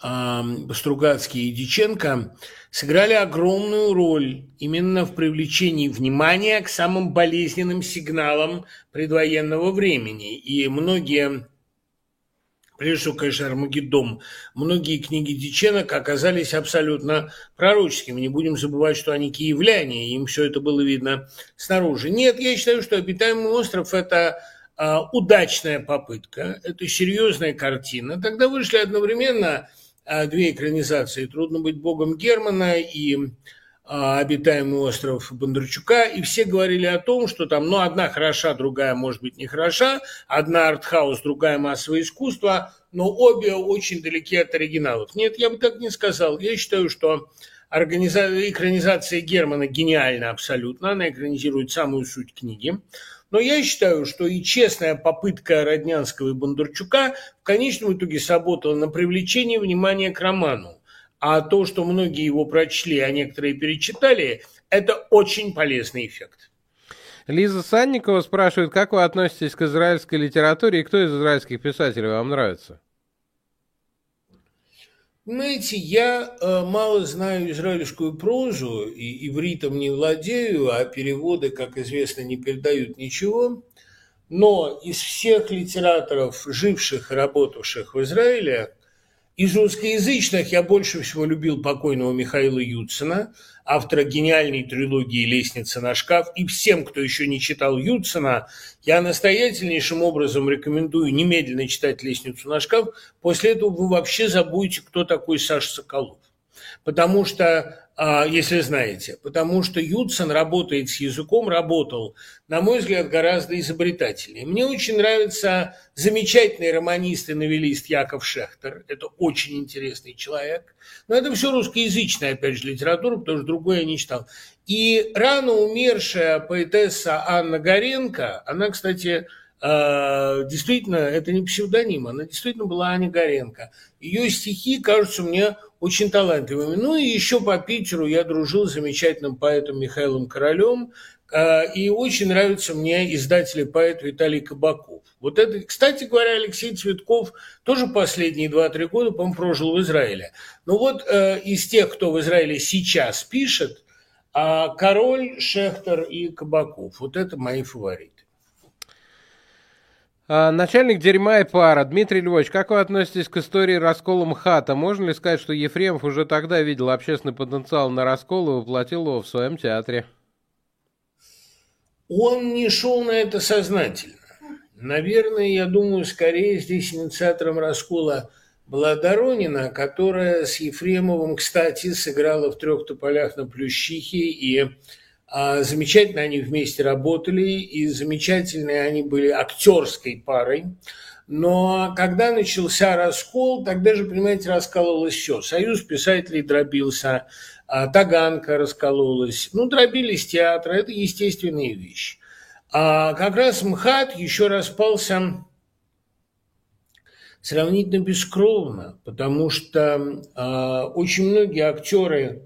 Стругацкий и Дьяченко сыграли огромную роль именно в привлечении внимания к самым болезненным сигналам предвоенного времени. И многие, прежде всего, конечно, «Армагеддон», многие книги Дьяченко оказались абсолютно пророческими. Не будем забывать, что они киевляне, и им все это было видно снаружи. Нет, я считаю, что «Обитаемый остров» – это удачная попытка, это серьезная картина. Тогда вышли одновременно две экранизации «Трудно быть богом» Германа и «Обитаемый остров» Бондарчука, и все говорили о том, что там, одна хороша, другая, может быть, не хороша, одна артхаус, другая массовое искусство, но обе очень далеки от оригиналов. Нет, я бы так не сказал. Я считаю, что экранизация Германа гениальна абсолютно, она экранизирует самую суть книги. Но я считаю, что и честная попытка Роднянского и Бондарчука в конечном итоге сработала на привлечение внимания к роману. А то, что многие его прочли, а некоторые перечитали, это очень полезный эффект. Лиза Санникова спрашивает, как вы относитесь к израильской литературе и кто из израильских писателей вам нравится? Знаете, я мало знаю израильскую прозу, и ивритом не владею, а переводы, как известно, не передают ничего. Но из всех литераторов, живших и работавших в Израиле, из русскоязычных я больше всего любил покойного Михаила Юдсона, автора гениальной трилогии «Лестница на шкаф». И всем, кто еще не читал Юдсона, я настоятельнейшим образом рекомендую немедленно читать «Лестницу на шкаф». После этого вы вообще забудете, кто такой Саша Соколов. Потому что, если знаете, потому что Юдсон работает с языком, работал, на мой взгляд, гораздо изобретательнее. Мне очень нравится замечательный романист и новеллист Яков Шехтер. Это очень интересный человек. Но это все русскоязычная, опять же, литература, потому что другое я не читал. И рано умершая поэтесса Анна Горенко, она, кстати, действительно, это не псевдоним, она действительно была Аня Горенко. Ее стихи кажутся мне очень талантливыми. Ну и еще по Питеру я дружил с замечательным поэтом Михаилом Королем, и очень нравится мне издатель и поэт Виталий Кабаков. Вот это, кстати говоря, Алексей Цветков тоже последние 2-3 года, по-моему, прожил в Израиле. Ну вот из тех, кто в Израиле сейчас пишет, Король, Шехтер и Кабаков. Вот это мои фавориты. Начальник «Дерьма и пара». Дмитрий Львович, как вы относитесь к истории раскола МХАТа? Можно ли сказать, что Ефремов уже тогда видел общественный потенциал на раскол и воплотил его в своем театре? Он не шел на это сознательно. Наверное, я думаю, скорее здесь инициатором раскола была Доронина, которая с Ефремовым, кстати, сыграла в «Трех тополях на Плющихе», и замечательно они вместе работали, и замечательные они были актерской парой. Но когда начался раскол, тогда же, понимаете, раскалывалось все. Союз писателей дробился, Таганка раскололась. Дробились театры, это естественные вещи. А как раз МХАТ еще распался сравнительно бескровно, потому что очень многие актеры,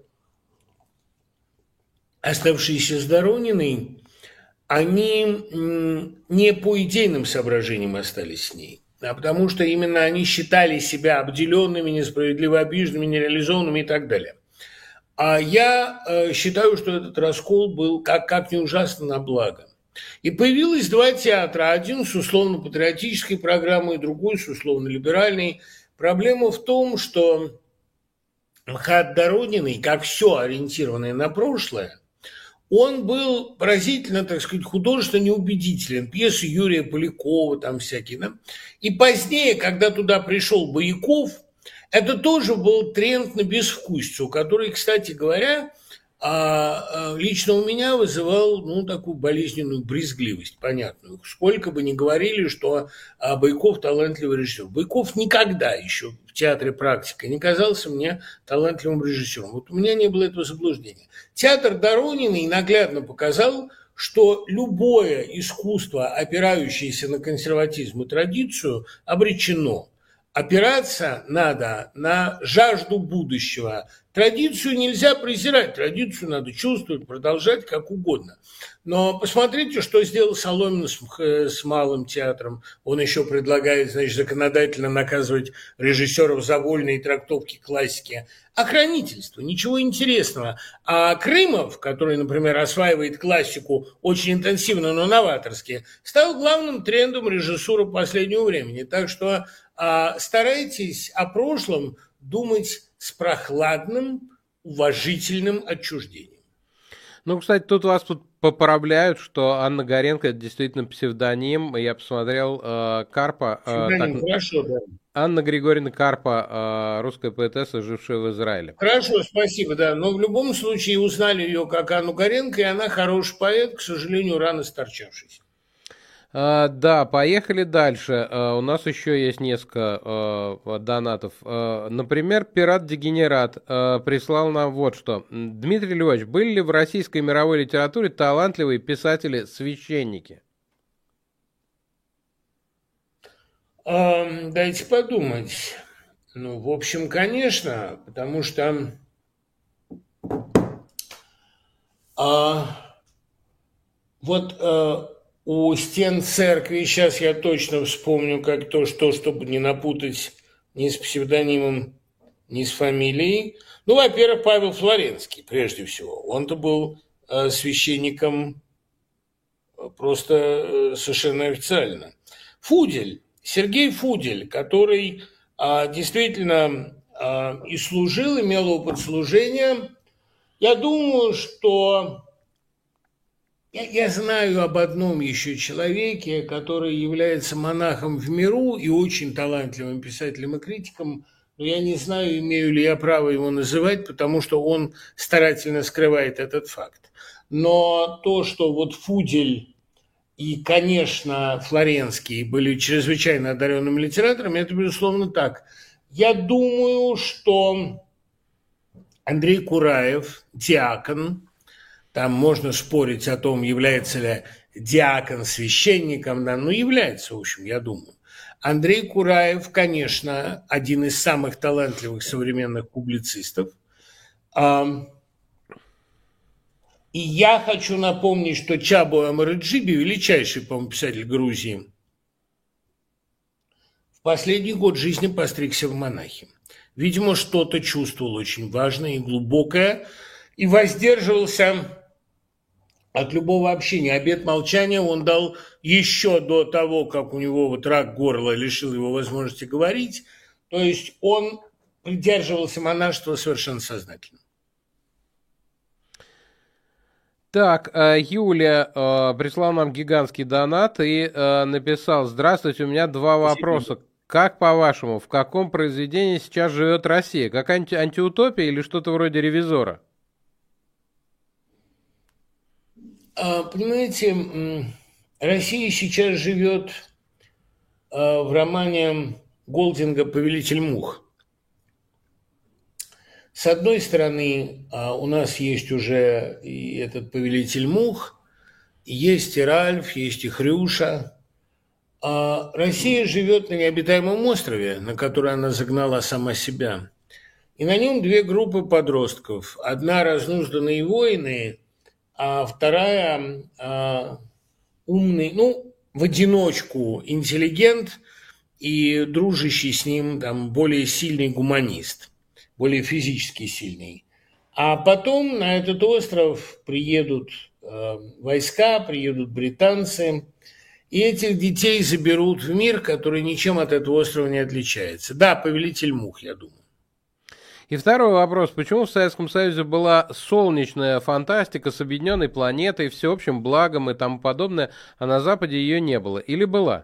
оставшиеся с Дорониной, они не по идейным соображениям остались с ней, а потому что именно они считали себя обделенными, несправедливо обиженными, нереализованными и так далее. А я считаю, что этот раскол был как ни ужасно на благо. И появилось два театра, один с условно-патриотической программой, другой с условно-либеральной. Проблема в том, что МХАТ Дорониной, как все ориентированное на прошлое, он был поразительно, так сказать, художественно неубедителен. Пьесы Юрия Полякова там всякие. Да? И позднее, когда туда пришел Бояков, это тоже был тренд на безвкусицу, который, кстати говоря, лично у меня вызывал такую болезненную брезгливость, понятную. Сколько бы ни говорили, что Бояков талантливый режиссер. Бояков никогда еще в театре «Практика» не казался мне талантливым режиссером. Вот у меня не было этого заблуждения. Театр Дорониной наглядно показал, что любое искусство, опирающееся на консерватизм и традицию, обречено. Опираться надо на жажду будущего, Традицию нельзя презирать, традицию надо чувствовать, продолжать как угодно. Но посмотрите, что сделал Соломин с Малым театром. Он еще предлагает, значит, законодательно наказывать режиссеров за вольные трактовки классики. Охранительство, ничего интересного. А Крымов, который, например, осваивает классику очень интенсивно, но новаторски, стал главным трендом режиссуры последнего времени. Так что старайтесь о прошлом думать с прохладным, уважительным отчуждением. Ну, кстати, тут вас поправляют, что Анна Горенко — это действительно псевдоним. Я посмотрел Карпа. Псевдоним, хорошо, да. Анна Григорьевна Карпа, русская поэтесса, жившая в Израиле. Хорошо, спасибо, да. Но в любом случае узнали ее как Анну Горенко, и она хороший поэт, к сожалению, рано сторчавшийся. Да, поехали дальше. У нас еще есть несколько донатов. Например, Пират-дегенерат прислал нам вот что. Дмитрий Львович, были ли в российской мировой литературе талантливые писатели-священники? Дайте подумать. Ну, в общем, конечно, потому что у стен церкви, сейчас я точно вспомню, как то, что, чтобы не напутать ни с псевдонимом, ни с фамилией. Ну, во-первых, Павел Флоренский, прежде всего. Он-то был священником просто совершенно официально. Фудель, Сергей Фудель, который действительно и служил, имел опыт служения. Я думаю, что я знаю об одном еще человеке, который является монахом в миру и очень талантливым писателем и критиком, но я не знаю, имею ли я право его называть, потому что он старательно скрывает этот факт. Но то, что вот Фудель и, конечно, Флоренский были чрезвычайно одаренными литераторами, это, безусловно, так. Я думаю, что Андрей Кураев, диакон, там можно спорить о том, является ли диакон священником, да, но является, в общем, я думаю. Андрей Кураев, конечно, один из самых талантливых современных публицистов. И я хочу напомнить, что Чабо Амараджиби, величайший, по-моему, писатель Грузии, в последний год жизни постригся в монахи. Видимо, что-то чувствовал очень важное и глубокое, и воздерживался от любого общения. Обет молчания он дал еще до того, как у него вот рак горла лишил его возможности говорить. То есть он придерживался монашества совершенно сознательно. Так, Юля прислала нам гигантский донат и написал: «Здравствуйте, у меня два вопроса. Как, по-вашему, в каком произведении сейчас живет Россия? Какая-нибудь антиутопия или что-то вроде «Ревизора»?» Понимаете, Россия сейчас живет в романе Голдинга «Повелитель мух». С одной стороны, у нас есть уже и этот «Повелитель мух», есть и Ральф, есть и Хрюша. Россия живет на необитаемом острове, на который она загнала сама себя. И на нем две группы подростков. Одна – разнузданные воины, а вторая умный, в одиночку интеллигент и дружащий с ним там более сильный гуманист, более физически сильный. А потом на этот остров приедут войска, приедут британцы, и этих детей заберут в мир, который ничем от этого острова не отличается. Да, «Повелитель мух», я думаю. И второй вопрос. Почему в Советском Союзе была солнечная фантастика с объединенной планетой, всеобщим благом и тому подобное, а на Западе ее не было? Или была?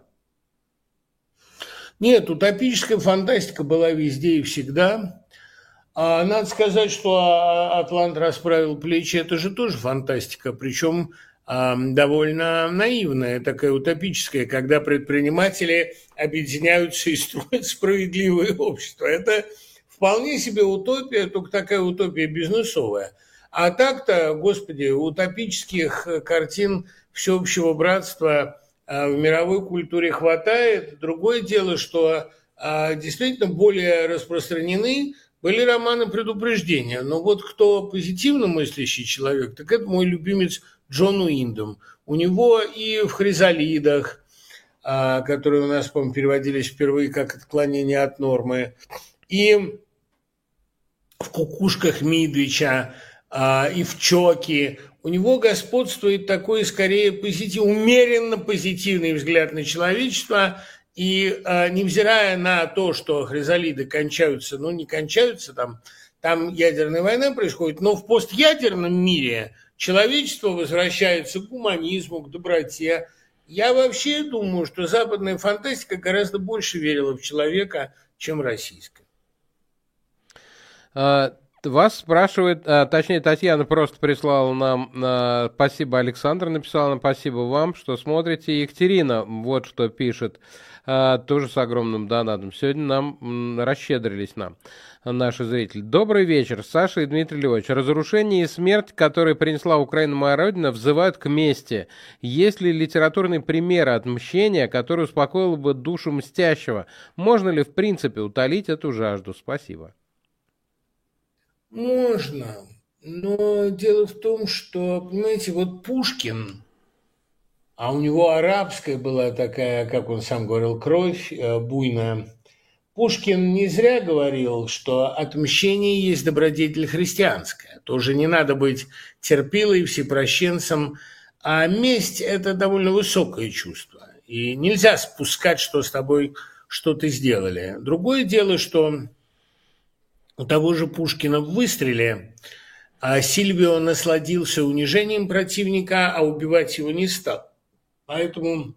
Нет, утопическая фантастика была везде и всегда. Надо сказать, что «Атлант расправил плечи» – это же тоже фантастика, причем довольно наивная, такая утопическая, когда предприниматели объединяются и строят справедливое общество. Это вполне себе утопия, только такая утопия бизнесовая. А так-то, господи, утопических картин всеобщего братства в мировой культуре хватает. Другое дело, что действительно более распространены были романы предупреждения. Но вот кто позитивно мыслящий человек, так это мой любимец Джон Уиндом. У него и в «Хризалидах», которые у нас, по-моему, переводились впервые как «Отклонение от нормы», и в «Кукушках Мидрича», и в «Чоке». У него господствует такой, скорее, умеренно позитивный взгляд на человечество. И невзирая на то, что хризалиды кончаются, не кончаются, там ядерная война происходит, но в постядерном мире человечество возвращается к гуманизму, к доброте. Я вообще думаю, что западная фантастика гораздо больше верила в человека, чем российская. Вас спрашивает, точнее, Татьяна просто прислала нам, спасибо, Александр написал нам, спасибо вам, что смотрите. Екатерина вот что пишет, тоже с огромным донатом. Сегодня нам расщедрились наши зрители. Добрый вечер, Саша и Дмитрий Львович. Разрушение и смерть, которые принесла Украина, моя родина, взывают к мести. Есть ли литературные примеры отмщения, которые успокоило бы душу мстящего? Можно ли, в принципе, утолить эту жажду? Спасибо. Можно, но дело в том, что, понимаете, вот Пушкин, а у него арабская была такая, как он сам говорил, кровь буйная. Пушкин не зря говорил, что отмщение есть добродетель христианская. Тоже не надо быть терпилой, всепрощенцем, а месть – это довольно высокое чувство. И нельзя спускать, что с тобой что-то сделали. Другое дело, что у того же Пушкина в «Выстреле» Сильвио насладился унижением противника, а убивать его не стал. Поэтому,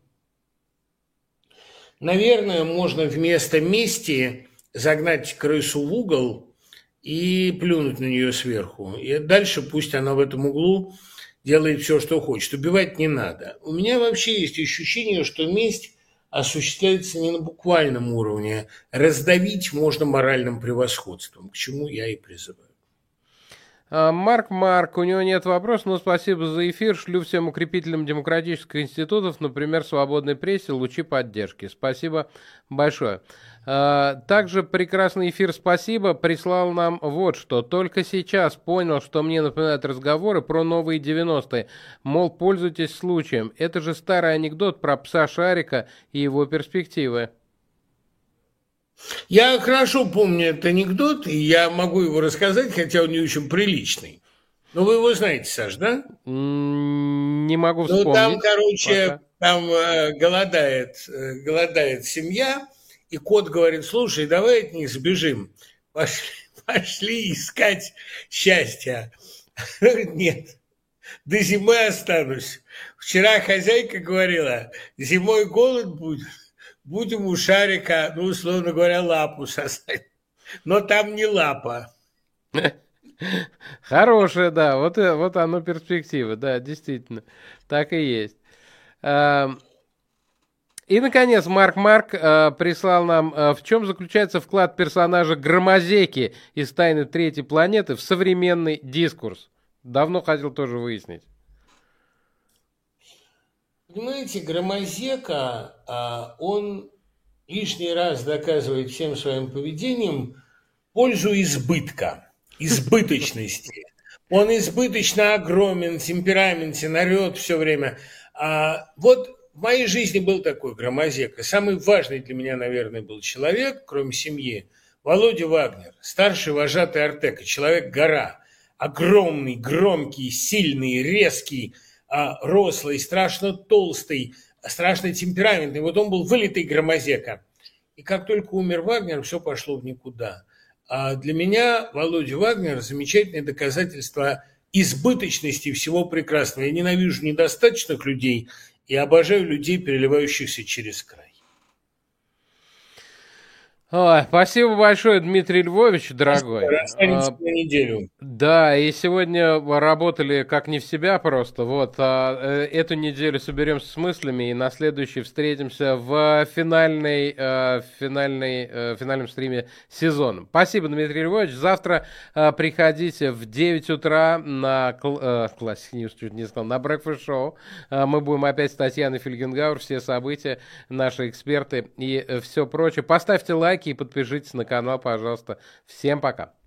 наверное, можно вместо мести загнать крысу в угол и плюнуть на нее сверху. И дальше пусть она в этом углу делает все, что хочет. Убивать не надо. У меня вообще есть ощущение, что месть осуществляется не на буквальном уровне. Раздавить можно моральным превосходством, к чему я и призываю. Марк, у него нет вопросов, но спасибо за эфир. Шлю всем укрепителям демократических институтов, например, свободной прессе, лучи поддержки. Спасибо большое. Также прекрасный эфир, спасибо, прислал нам вот что. Только сейчас понял, что мне напоминают разговоры про новые 90-е. Мол, пользуйтесь случаем. Это же старый анекдот про пса Шарика и его перспективы. Я хорошо помню этот анекдот, и я могу его рассказать, хотя он не очень приличный. Но вы его знаете, Саш, да? Не могу вспомнить. Ну, там, короче, голодает семья, и кот говорит: слушай, давай от них сбежим. Пошли искать счастья. Нет, до зимы останусь. Вчера хозяйка говорила, зимой голод будет. Будем у Шарика, условно говоря, лапу сосать. Но там не лапа. Хорошая, да. Вот оно перспектива. Да, действительно. Так и есть. И, наконец, Марк прислал нам, в чем заключается вклад персонажа Громозеки из «Тайны третьей планеты» в современный дискурс. Давно хотел тоже выяснить. Понимаете, Громозека, он лишний раз доказывает всем своим поведением пользу избытка, избыточности. Он избыточно огромен, темпераментен, орет все время. Вот в моей жизни был такой Громозека. Самый важный для меня, наверное, был человек, кроме семьи, Володя Вагнер, старший вожатый Артека, человек-гора, огромный, громкий, сильный, резкий, рослый, страшно толстый, страшно темпераментный. Вот он был вылитый Громозека. И как только умер Вагнер, все пошло в никуда. А для меня Володя Вагнер – замечательное доказательство избыточности всего прекрасного. Я ненавижу недостаточных людей и обожаю людей, переливающихся через край. Спасибо большое, Дмитрий Львович, дорогой. Расстанемся на неделю. Да, и сегодня работали как не в себя просто. Эту неделю соберемся с мыслями, и на следующей встретимся в финальном стриме сезона. Спасибо, Дмитрий Львович. Завтра приходите в 9 утра на Classic News, чуть не сказал, на Breakfast Show. Мы будем опять с Татьяной Фельгенгауэр, все события, наши эксперты и все прочее. Поставьте лайки. лайки и подпишитесь на канал, пожалуйста. Всем пока.